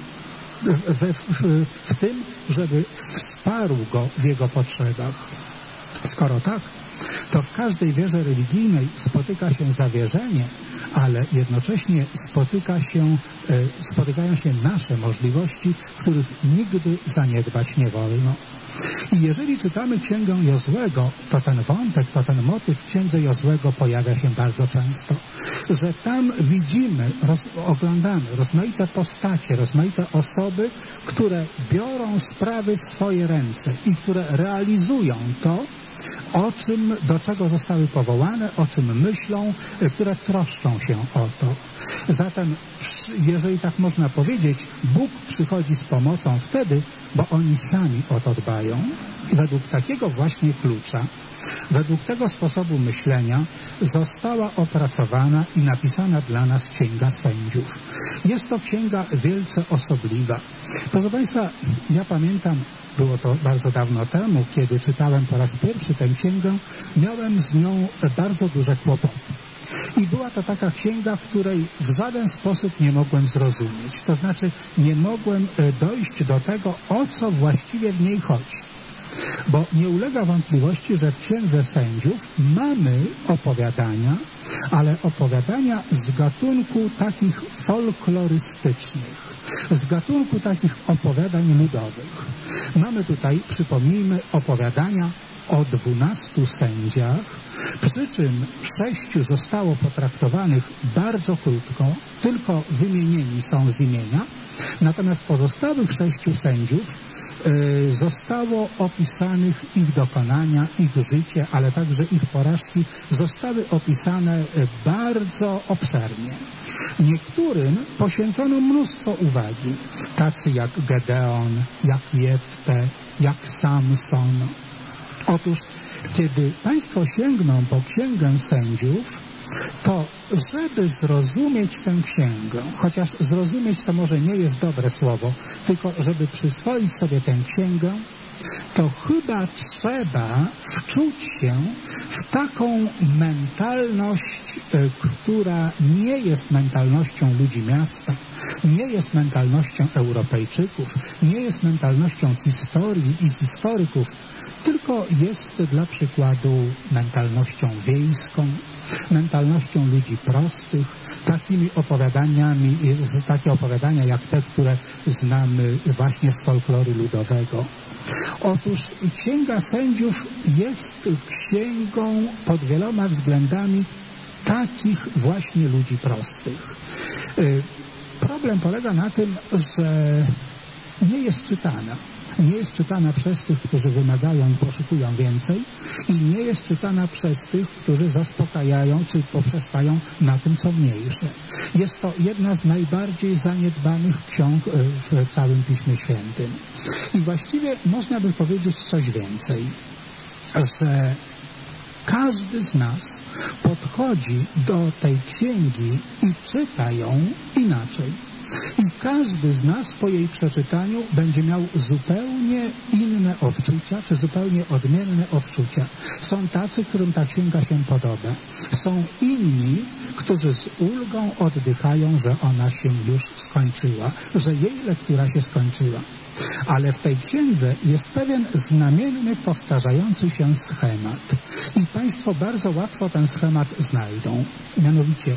w tym, żeby wsparł Go w Jego potrzebach. Skoro tak, to w każdej wierze religijnej spotyka się zawierzenie, ale jednocześnie spotykają się nasze możliwości, których nigdy zaniedbać nie wolno. I jeżeli czytamy Księgę Jozłego, to ten wątek, to ten motyw w Księdze Jozłego pojawia się bardzo często. Że tam widzimy, oglądamy rozmaite postacie, rozmaite osoby, które biorą sprawy w swoje ręce i które realizują to, do czego zostały powołane, o czym myślą, które troszczą się o to. Zatem, jeżeli tak można powiedzieć, Bóg przychodzi z pomocą wtedy, bo oni sami o to dbają. I według takiego właśnie klucza, według tego sposobu myślenia została opracowana i napisana dla nas Księga Sędziów. Jest to księga wielce osobliwa. Proszę Państwa, ja pamiętam, było to bardzo dawno temu, kiedy czytałem po raz pierwszy tę księgę, miałem z nią bardzo duże kłopoty. I była to taka księga, której w żaden sposób nie mogłem zrozumieć. To znaczy nie mogłem dojść do tego, o co właściwie w niej chodzi. Bo nie ulega wątpliwości, że w Księdze Sędziów mamy opowiadania, ale opowiadania z gatunku takich folklorystycznych, z gatunku takich opowiadań ludowych. Mamy tutaj, przypomnijmy, opowiadania o 12 sędziach, przy czym 6 zostało potraktowanych bardzo krótko, tylko wymienieni są z imienia, natomiast pozostałych 6 sędziów zostało opisanych ich dokonania, ich życie, ale także ich porażki zostały opisane bardzo obszernie. Niektórym poświęcono mnóstwo uwagi, tacy jak Gedeon, jak Jefte, jak Samson. Otóż Kiedy Państwo sięgną po Księgę Sędziów, to żeby zrozumieć tę księgę, chociaż zrozumieć to może nie jest dobre słowo, tylko żeby przyswoić sobie tę księgę, to chyba trzeba wczuć się w taką mentalność, która nie jest mentalnością ludzi miasta, nie jest mentalnością Europejczyków, nie jest mentalnością historii i historyków, tylko jest dla przykładu mentalnością wiejską, mentalnością ludzi prostych, takimi opowiadaniami, takie opowiadania jak te, które znamy właśnie z folkloru ludowego. Otóż Księga Sędziów jest księgą pod wieloma względami takich właśnie ludzi prostych. Problem polega na tym, że nie jest czytana. Nie jest czytana przez tych, którzy wymagają i poszukują więcej, i nie jest czytana przez tych, którzy zaspokajają czy poprzestają na tym, co mniejsze. Jest to jedna z najbardziej zaniedbanych ksiąg w całym Piśmie Świętym. I właściwie można by powiedzieć coś więcej, że każdy z nas podchodzi do tej księgi i czyta ją inaczej. I każdy z nas po jej przeczytaniu będzie miał zupełnie inne odczucia, czy zupełnie odmienne odczucia. Są tacy, którym ta księga się podoba. Są inni, którzy z ulgą oddychają, że ona się już skończyła, że jej lektura się skończyła. Ale w tej księdze jest pewien znamienny, powtarzający się schemat. I Państwo bardzo łatwo ten schemat znajdą. Mianowicie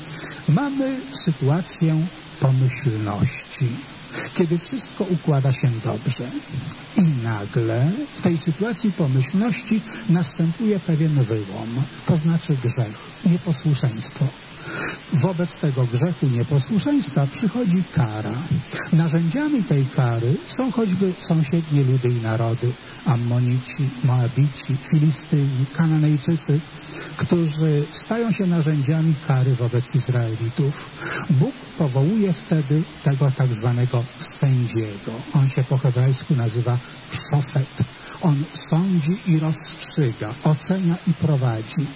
mamy sytuację pomyślności, kiedy wszystko układa się dobrze. I nagle w tej sytuacji pomyślności następuje pewien wyłom, to znaczy grzech, nieposłuszeństwo. Wobec tego grzechu nieposłuszeństwa przychodzi kara. Narzędziami tej kary są choćby sąsiednie ludy i narody, Ammonici, Moabici, Filistyni, Kananejczycy, którzy stają się narzędziami kary wobec Izraelitów. Bóg powołuje wtedy tego tak zwanego sędziego. On się po hebrajsku nazywa szofet. On sądzi i rozstrzyga, ocenia i prowadzi.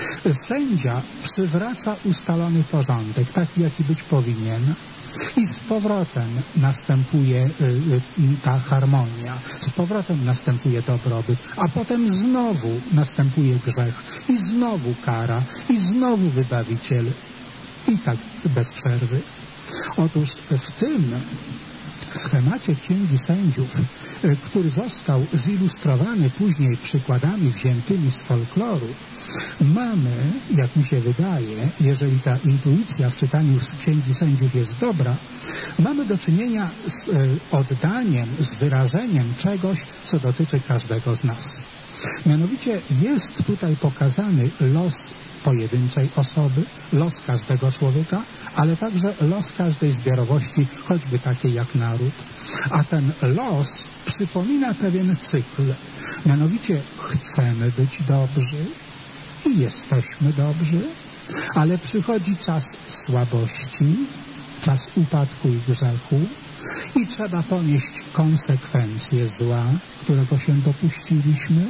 Sędzia przywraca ustalony porządek, taki jaki być powinien, i z powrotem następuje ta harmonia, z powrotem następuje dobrobyt, a potem znowu następuje grzech i znowu kara i znowu wybawiciel i tak bez przerwy. Otóż w tym schemacie Księgi Sędziów, który został zilustrowany później przykładami wziętymi z folkloru, mamy, jak mi się wydaje, jeżeli ta intuicja w czytaniu Księgi Sędziów jest dobra, mamy do czynienia z oddaniem, z wyrażeniem czegoś, co dotyczy każdego z nas. Mianowicie jest tutaj pokazany los pojedynczej osoby, los każdego człowieka, ale także los każdej zbiorowości, choćby takiej jak naród. A ten los przypomina pewien cykl. Mianowicie chcemy być dobrzy i jesteśmy dobrzy, ale przychodzi czas słabości, czas upadku i grzechu i trzeba ponieść konsekwencje zła, którego się dopuściliśmy,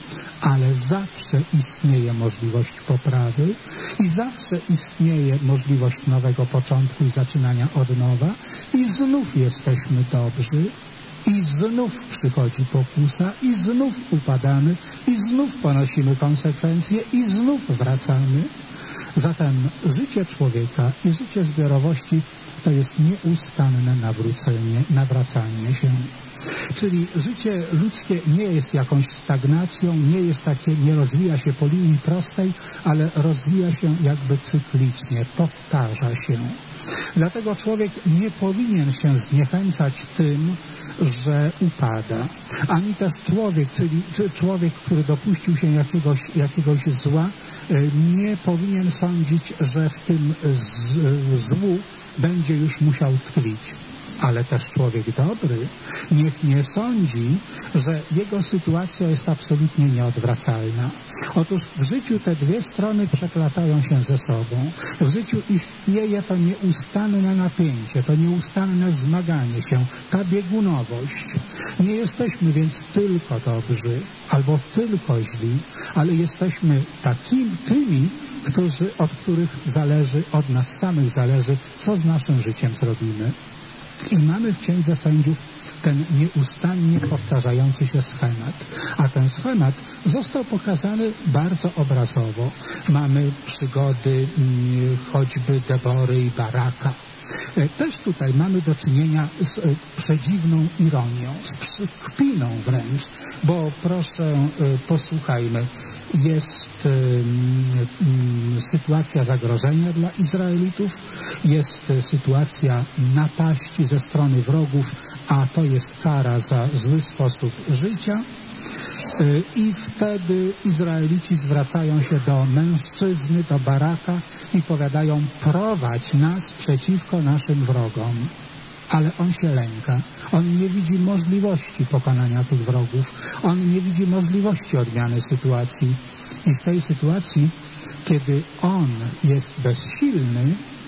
ale zawsze istnieje możliwość poprawy i zawsze istnieje możliwość nowego początku i zaczynania od nowa i znów jesteśmy dobrzy i znów przychodzi pokusa i znów upadamy i znów ponosimy konsekwencje i znów wracamy. Zatem życie człowieka i życie zbiorowości to jest nieustanne nawracanie się. Czyli życie ludzkie nie jest jakąś stagnacją, nie rozwija się po linii prostej, ale rozwija się jakby cyklicznie, powtarza się. Dlatego człowiek nie powinien się zniechęcać tym, że upada. Ani też człowiek, który dopuścił się jakiegoś zła, nie powinien sądzić, że w tym złu będzie już musiał tkwić. Ale też człowiek dobry niech nie sądzi, że jego sytuacja jest absolutnie nieodwracalna. Otóż w życiu te dwie strony przeplatają się ze sobą. W życiu istnieje to nieustanne napięcie, to nieustanne zmaganie się, ta biegunowość. Nie jesteśmy więc tylko dobrzy albo tylko źli, ale jesteśmy tymi, od których zależy, od nas samych zależy, co z naszym życiem zrobimy. I mamy w Księdze Sędziów ten nieustannie powtarzający się schemat. A ten schemat został pokazany bardzo obrazowo. Mamy przygody choćby Debory i Baraka. Też tutaj mamy do czynienia z przedziwną ironią, z kpiną wręcz, bo proszę, posłuchajmy, jest sytuacja zagrożenia dla Izraelitów, jest sytuacja napaści ze strony wrogów, a to jest kara za zły sposób życia. I wtedy Izraelici zwracają się do mężczyzny, do Baraka i powiadają: prowadź nas przeciwko naszym wrogom. Ale on się lęka. On nie widzi możliwości pokonania tych wrogów. On nie widzi możliwości odmiany sytuacji. I w tej sytuacji, kiedy on jest bezsilny,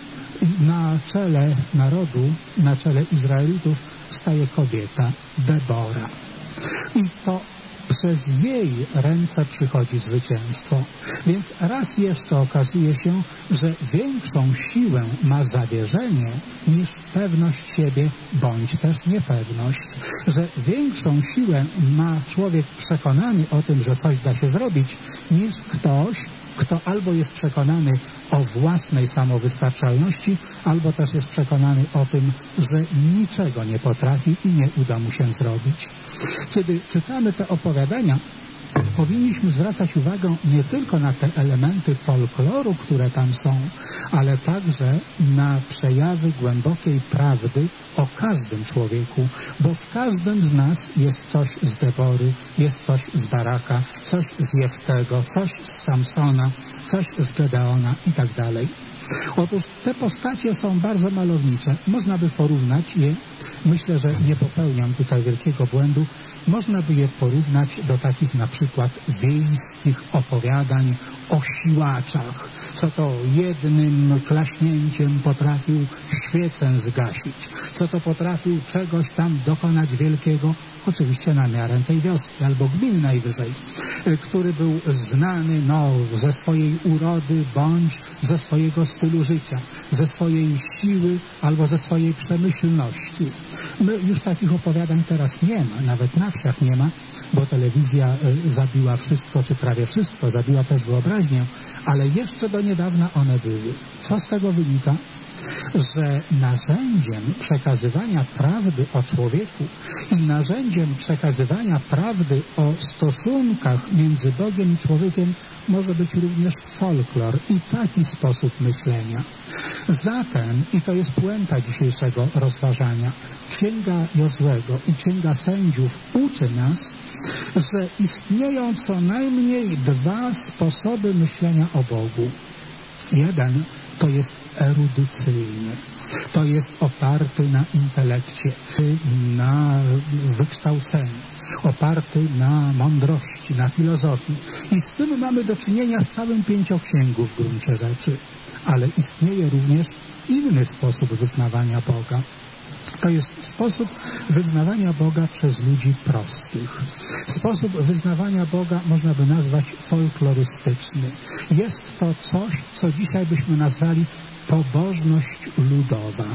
na czele narodu, na czele Izraelitów staje kobieta, Debora. I to przez jej ręce przychodzi zwycięstwo. Więc raz jeszcze okazuje się, że większą siłę ma zawierzenie niż pewność siebie, bądź też niepewność. Że większą siłę ma człowiek przekonany o tym, że coś da się zrobić, niż ktoś, kto albo jest przekonany o własnej samowystarczalności, albo też jest przekonany o tym, że niczego nie potrafi i nie uda mu się zrobić. Kiedy czytamy te opowiadania, powinniśmy zwracać uwagę nie tylko na te elementy folkloru, które tam są, ale także na przejawy głębokiej prawdy o każdym człowieku, bo w każdym z nas jest coś z Debory, jest coś z Baraka, coś z Jeftego, coś z Samsona, coś z Gedeona i tak dalej. Otóż te postacie są bardzo malownicze. Można by porównać je, myślę, że nie popełniam tutaj wielkiego błędu, można by je porównać do takich na przykład wiejskich opowiadań o siłaczach, co to jednym klaśnięciem potrafił świecę zgasić, co to potrafił czegoś tam dokonać wielkiego, oczywiście na miarę tej wioski albo gminy najwyżej, który był znany ze swojej urody bądź ze swojego stylu życia, ze swojej siły albo ze swojej przemyślności. My już takich opowiadań teraz nie ma, nawet na wsiach nie ma, bo telewizja zabiła wszystko, czy prawie wszystko, zabiła też wyobraźnię, ale jeszcze do niedawna one były. Co z tego wynika? Że narzędziem przekazywania prawdy o człowieku i narzędziem przekazywania prawdy o stosunkach między Bogiem i człowiekiem może być również folklor i taki sposób myślenia. Zatem, i to jest puenta dzisiejszego rozważania, Księga Jozłego i Księga Sędziów uczy nas, że istnieją co najmniej dwa sposoby myślenia o Bogu. Jeden to jest erudycyjny. To jest oparty na intelekcie, na wykształceniu, oparty na mądrości, na filozofii. I z tym mamy do czynienia w całym pięcioksięgu w gruncie rzeczy. Ale istnieje również inny sposób wyznawania Boga. To jest sposób wyznawania Boga przez ludzi prostych. Sposób wyznawania Boga można by nazwać folklorystyczny. Jest to coś, co dzisiaj byśmy nazwali pobożność ludowa.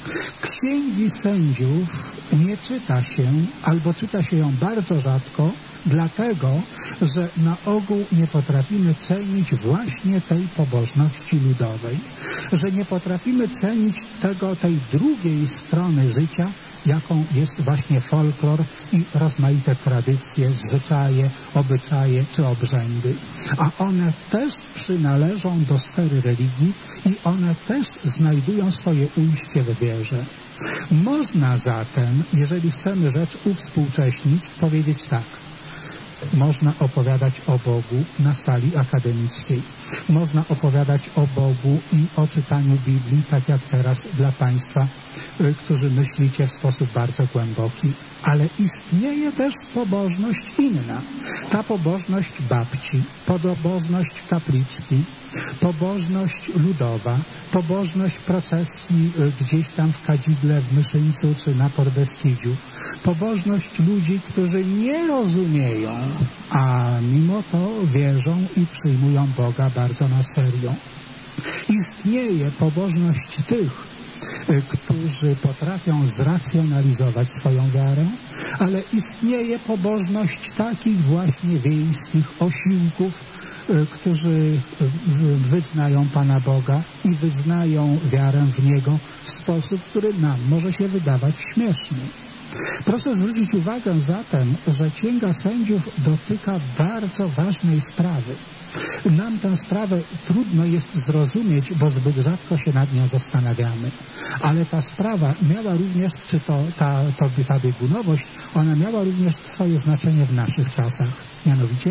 Księgi Sędziów nie czyta się, albo czyta się ją bardzo rzadko, dlatego, że na ogół nie potrafimy cenić właśnie tej pobożności ludowej, że nie potrafimy cenić tej drugiej strony życia, jaką jest właśnie folklor i rozmaite tradycje, zwyczaje, obyczaje czy obrzędy. A one też przynależą do sfery religii i one też znajdują swoje ujście w wierze. Można zatem, jeżeli chcemy rzecz uwspółcześnić, powiedzieć tak. Można opowiadać o Bogu na sali akademickiej. Można opowiadać o Bogu i o czytaniu Biblii, tak jak teraz dla Państwa, którzy myślicie w sposób bardzo głęboki. Ale istnieje też pobożność inna. Ta pobożność babci, pobożność kapliczki, pobożność ludowa, pobożność procesji gdzieś tam w Kadzidle, w Myszyńcu czy na Podbeskidziu, pobożność ludzi, którzy nie rozumieją, a mimo to wierzą i przyjmują Boga bardzo na serio. Istnieje pobożność tych, którzy potrafią zracjonalizować swoją wiarę, ale istnieje pobożność takich właśnie wiejskich osiłków, którzy wyznają Pana Boga i wyznają wiarę w Niego w sposób, który nam może się wydawać śmieszny. Proszę zwrócić uwagę zatem, że Księga Sędziów dotyka bardzo ważnej sprawy. Nam tę sprawę trudno jest zrozumieć, bo zbyt rzadko się nad nią zastanawiamy. Ale ta sprawa miała również, czy ta biegunowość, ona miała również swoje znaczenie w naszych czasach. Mianowicie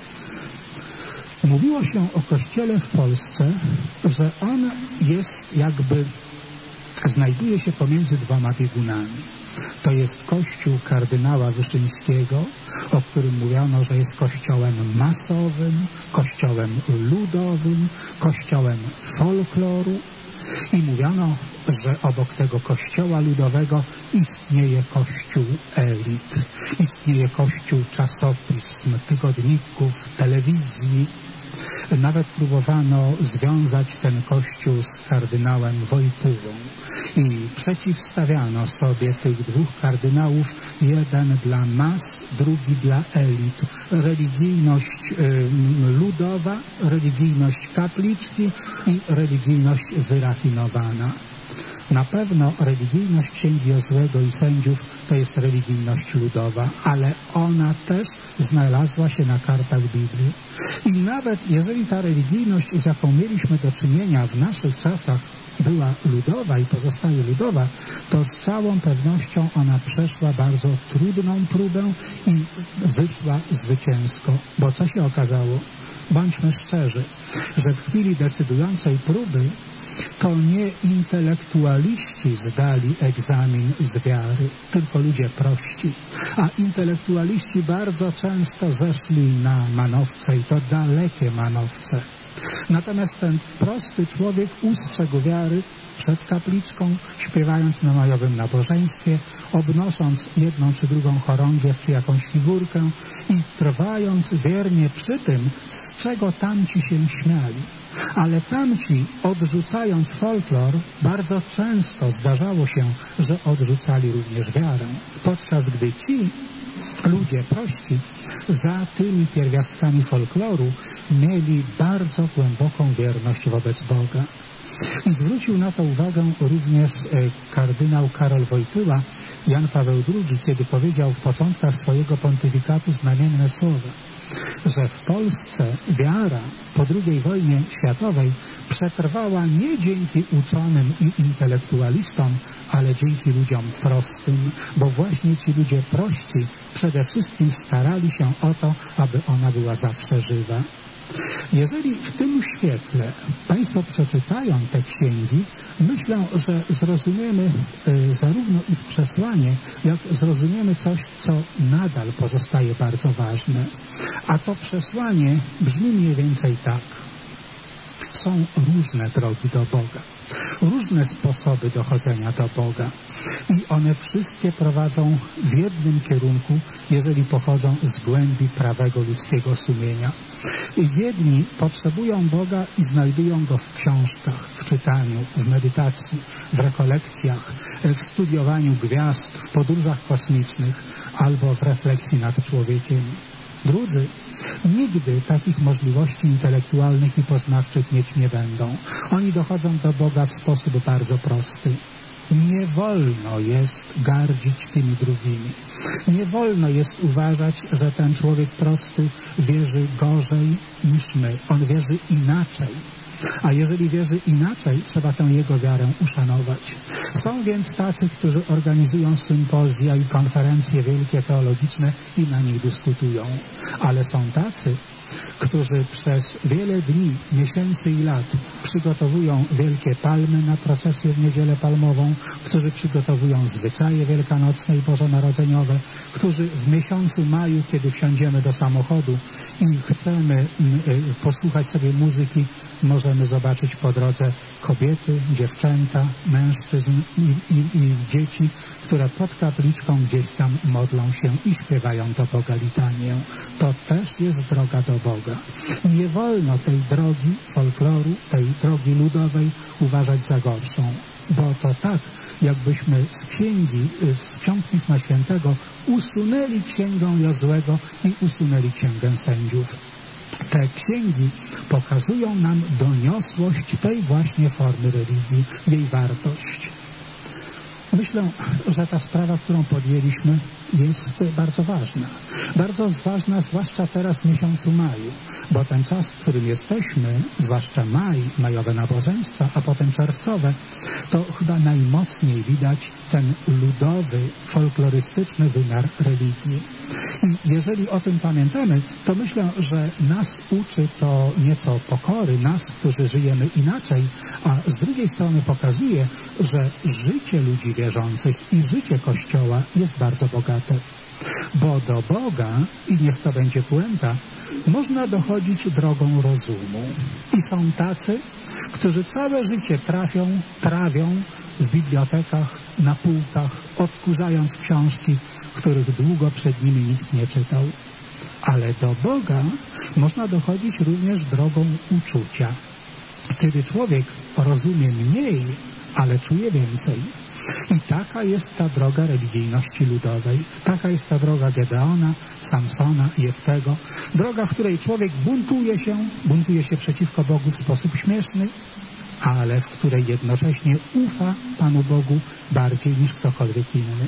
mówiło się o Kościele w Polsce, że on jest jakby, znajduje się pomiędzy dwoma biegunami. To jest Kościół kardynała Wyszyńskiego, o którym mówiono, że jest kościołem masowym, kościołem ludowym, kościołem folkloru i mówiono, że obok tego kościoła ludowego istnieje kościół elit, istnieje kościół czasopism, tygodników, telewizji. Nawet próbowano związać ten kościół z kardynałem Wojtyłą i przeciwstawiano sobie tych dwóch kardynałów, jeden dla mas, drugi dla elit. Religijność ludowa, religijność kapliczki i religijność wyrafinowana. Na pewno religijność Księgi Jozłego i Sędziów to jest religijność ludowa, ale ona też znalazła się na kartach Biblii. I nawet jeżeli ta religijność, z jaką mieliśmy do czynienia w naszych czasach, była ludowa i pozostaje ludowa, to z całą pewnością ona przeszła bardzo trudną próbę i wyszła zwycięsko. Bo co się okazało? Bądźmy szczerzy, że w chwili decydującej próby to nie intelektualiści zdali egzamin z wiary, tylko ludzie prości. A intelektualiści bardzo często zeszli na manowce i to dalekie manowce. Natomiast ten prosty człowiek ustrzegł wiary przed kapliczką, śpiewając na majowym nabożeństwie, obnosząc jedną czy drugą chorągiew czy jakąś figurkę i trwając wiernie przy tym, z czego tamci się śmiali. Ale tamci, odrzucając folklor, bardzo często zdarzało się, że odrzucali również wiarę, podczas gdy ci ludzie prości za tymi pierwiastkami folkloru mieli bardzo głęboką wierność wobec Boga. I zwrócił na to uwagę również kardynał Karol Wojtyła, Jan Paweł II, kiedy powiedział w początkach swojego pontyfikatu znamienne słowa, że w Polsce wiara po II wojnie światowej przetrwała nie dzięki uczonym i intelektualistom, ale dzięki ludziom prostym, bo właśnie ci ludzie prości przede wszystkim starali się o to, aby ona była zawsze żywa. Jeżeli w tym świetle Państwo przeczytają te księgi, myślę, że zrozumiemy zarówno ich przesłanie, jak zrozumiemy coś, co nadal pozostaje bardzo ważne. A to przesłanie brzmi mniej więcej tak. Są różne drogi do Boga, różne sposoby dochodzenia do Boga i one wszystkie prowadzą w jednym kierunku, jeżeli pochodzą z głębi prawego ludzkiego sumienia. Jedni potrzebują Boga i znajdują Go w książkach, w czytaniu, w medytacji, w rekolekcjach, w studiowaniu gwiazd, w podróżach kosmicznych albo w refleksji nad człowiekiem. Drudzy nigdy takich możliwości intelektualnych i poznawczych mieć nie będą. Oni dochodzą do Boga w sposób bardzo prosty. Nie wolno jest gardzić tymi drugimi. Nie wolno jest uważać, że ten człowiek prosty wierzy gorzej niż my. On wierzy inaczej. A jeżeli wierzy inaczej, trzeba tę jego wiarę uszanować. Są więc tacy, którzy organizują sympozja i konferencje wielkie teologiczne i na nich dyskutują. Ale są tacy, którzy przez wiele dni, miesięcy i lat przygotowują wielkie palmy na procesję w Niedzielę Palmową, którzy przygotowują zwyczaje wielkanocne i bożonarodzeniowe, którzy w miesiącu maju, kiedy wsiądziemy do samochodu i chcemy posłuchać sobie muzyki, możemy zobaczyć po drodze kobiety, dziewczęta, mężczyzn i dzieci, które pod kapliczką gdzieś tam modlą się i śpiewają do Boga litanię. To też jest droga do Boga. Nie wolno tej drogi folkloru, tej drogi ludowej uważać za gorszą, bo to tak, jakbyśmy z ksiąg Pisma Świętego usunęli księgę Jozłego i usunęli księgę sędziów. Te księgi pokazują nam doniosłość tej właśnie formy religii, jej wartość. Myślę, że ta sprawa, którą podjęliśmy, jest bardzo ważna. Bardzo ważna, zwłaszcza teraz w miesiącu maju, bo ten czas, w którym jesteśmy, zwłaszcza majowe nabożeństwa, a potem czerwcowe, to chyba najmocniej widać ten ludowy, folklorystyczny wymiar religii. I jeżeli o tym pamiętamy, to myślę, że nas uczy to nieco pokory, nas, którzy żyjemy inaczej, a z drugiej strony pokazuje, że życie ludzi wierzących i życie Kościoła jest bardzo bogate. Bo do Boga, i niech to będzie puenta, można dochodzić drogą rozumu. I są tacy, którzy całe życie trawią w bibliotekach, na półkach, odkurzając książki, których długo przed nimi nikt nie czytał. Ale do Boga można dochodzić również drogą uczucia. Kiedy człowiek rozumie mniej, ale czuje więcej. I taka jest ta droga religijności ludowej. Taka jest ta droga Gedeona, Samsona, Jeftego. Droga, w której człowiek buntuje się przeciwko Bogu w sposób śmieszny, ale w której jednocześnie ufa Panu Bogu bardziej niż ktokolwiek inny.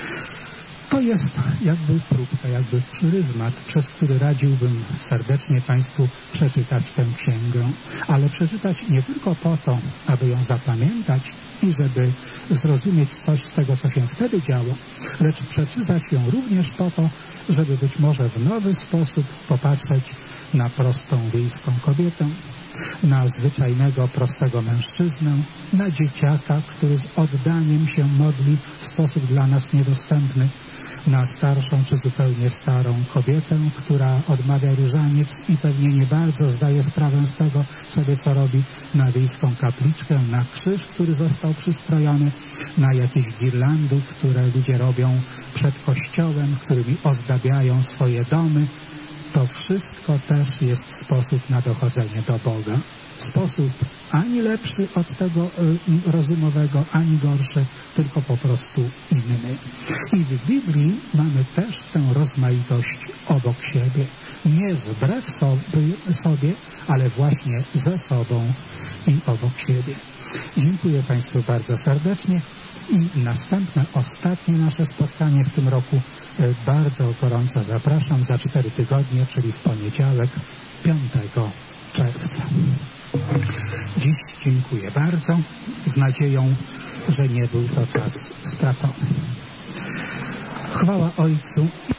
To jest jakby próbka, jakby pryzmat, przez który radziłbym serdecznie Państwu przeczytać tę księgę, ale przeczytać nie tylko po to, aby ją zapamiętać i żeby zrozumieć coś z tego, co się wtedy działo, lecz przeczytać ją również po to, żeby być może w nowy sposób popatrzeć na prostą wiejską kobietę, na zwyczajnego, prostego mężczyznę, na dzieciaka, który z oddaniem się modli w sposób dla nas niedostępny, na starszą czy zupełnie starą kobietę, która odmawia różaniec i pewnie nie bardzo zdaje sprawę z tego sobie, co robi, na wiejską kapliczkę, na krzyż, który został przystrojony, na jakieś girlandy, które ludzie robią przed kościołem, którymi ozdabiają swoje domy. To wszystko też jest sposób na dochodzenie do Boga. Sposób ani lepszy od tego rozumowego, ani gorszy, tylko po prostu inny. I w Biblii mamy też tę rozmaitość obok siebie. Nie wbrew sobie, ale właśnie ze sobą i obok siebie. Dziękuję Państwu bardzo serdecznie i następne, ostatnie nasze spotkanie w tym roku bardzo gorąco zapraszam za 4 tygodnie, czyli w poniedziałek, 5 czerwca. Dziś dziękuję bardzo, z nadzieją, że nie był to czas stracony. Chwała Ojcu.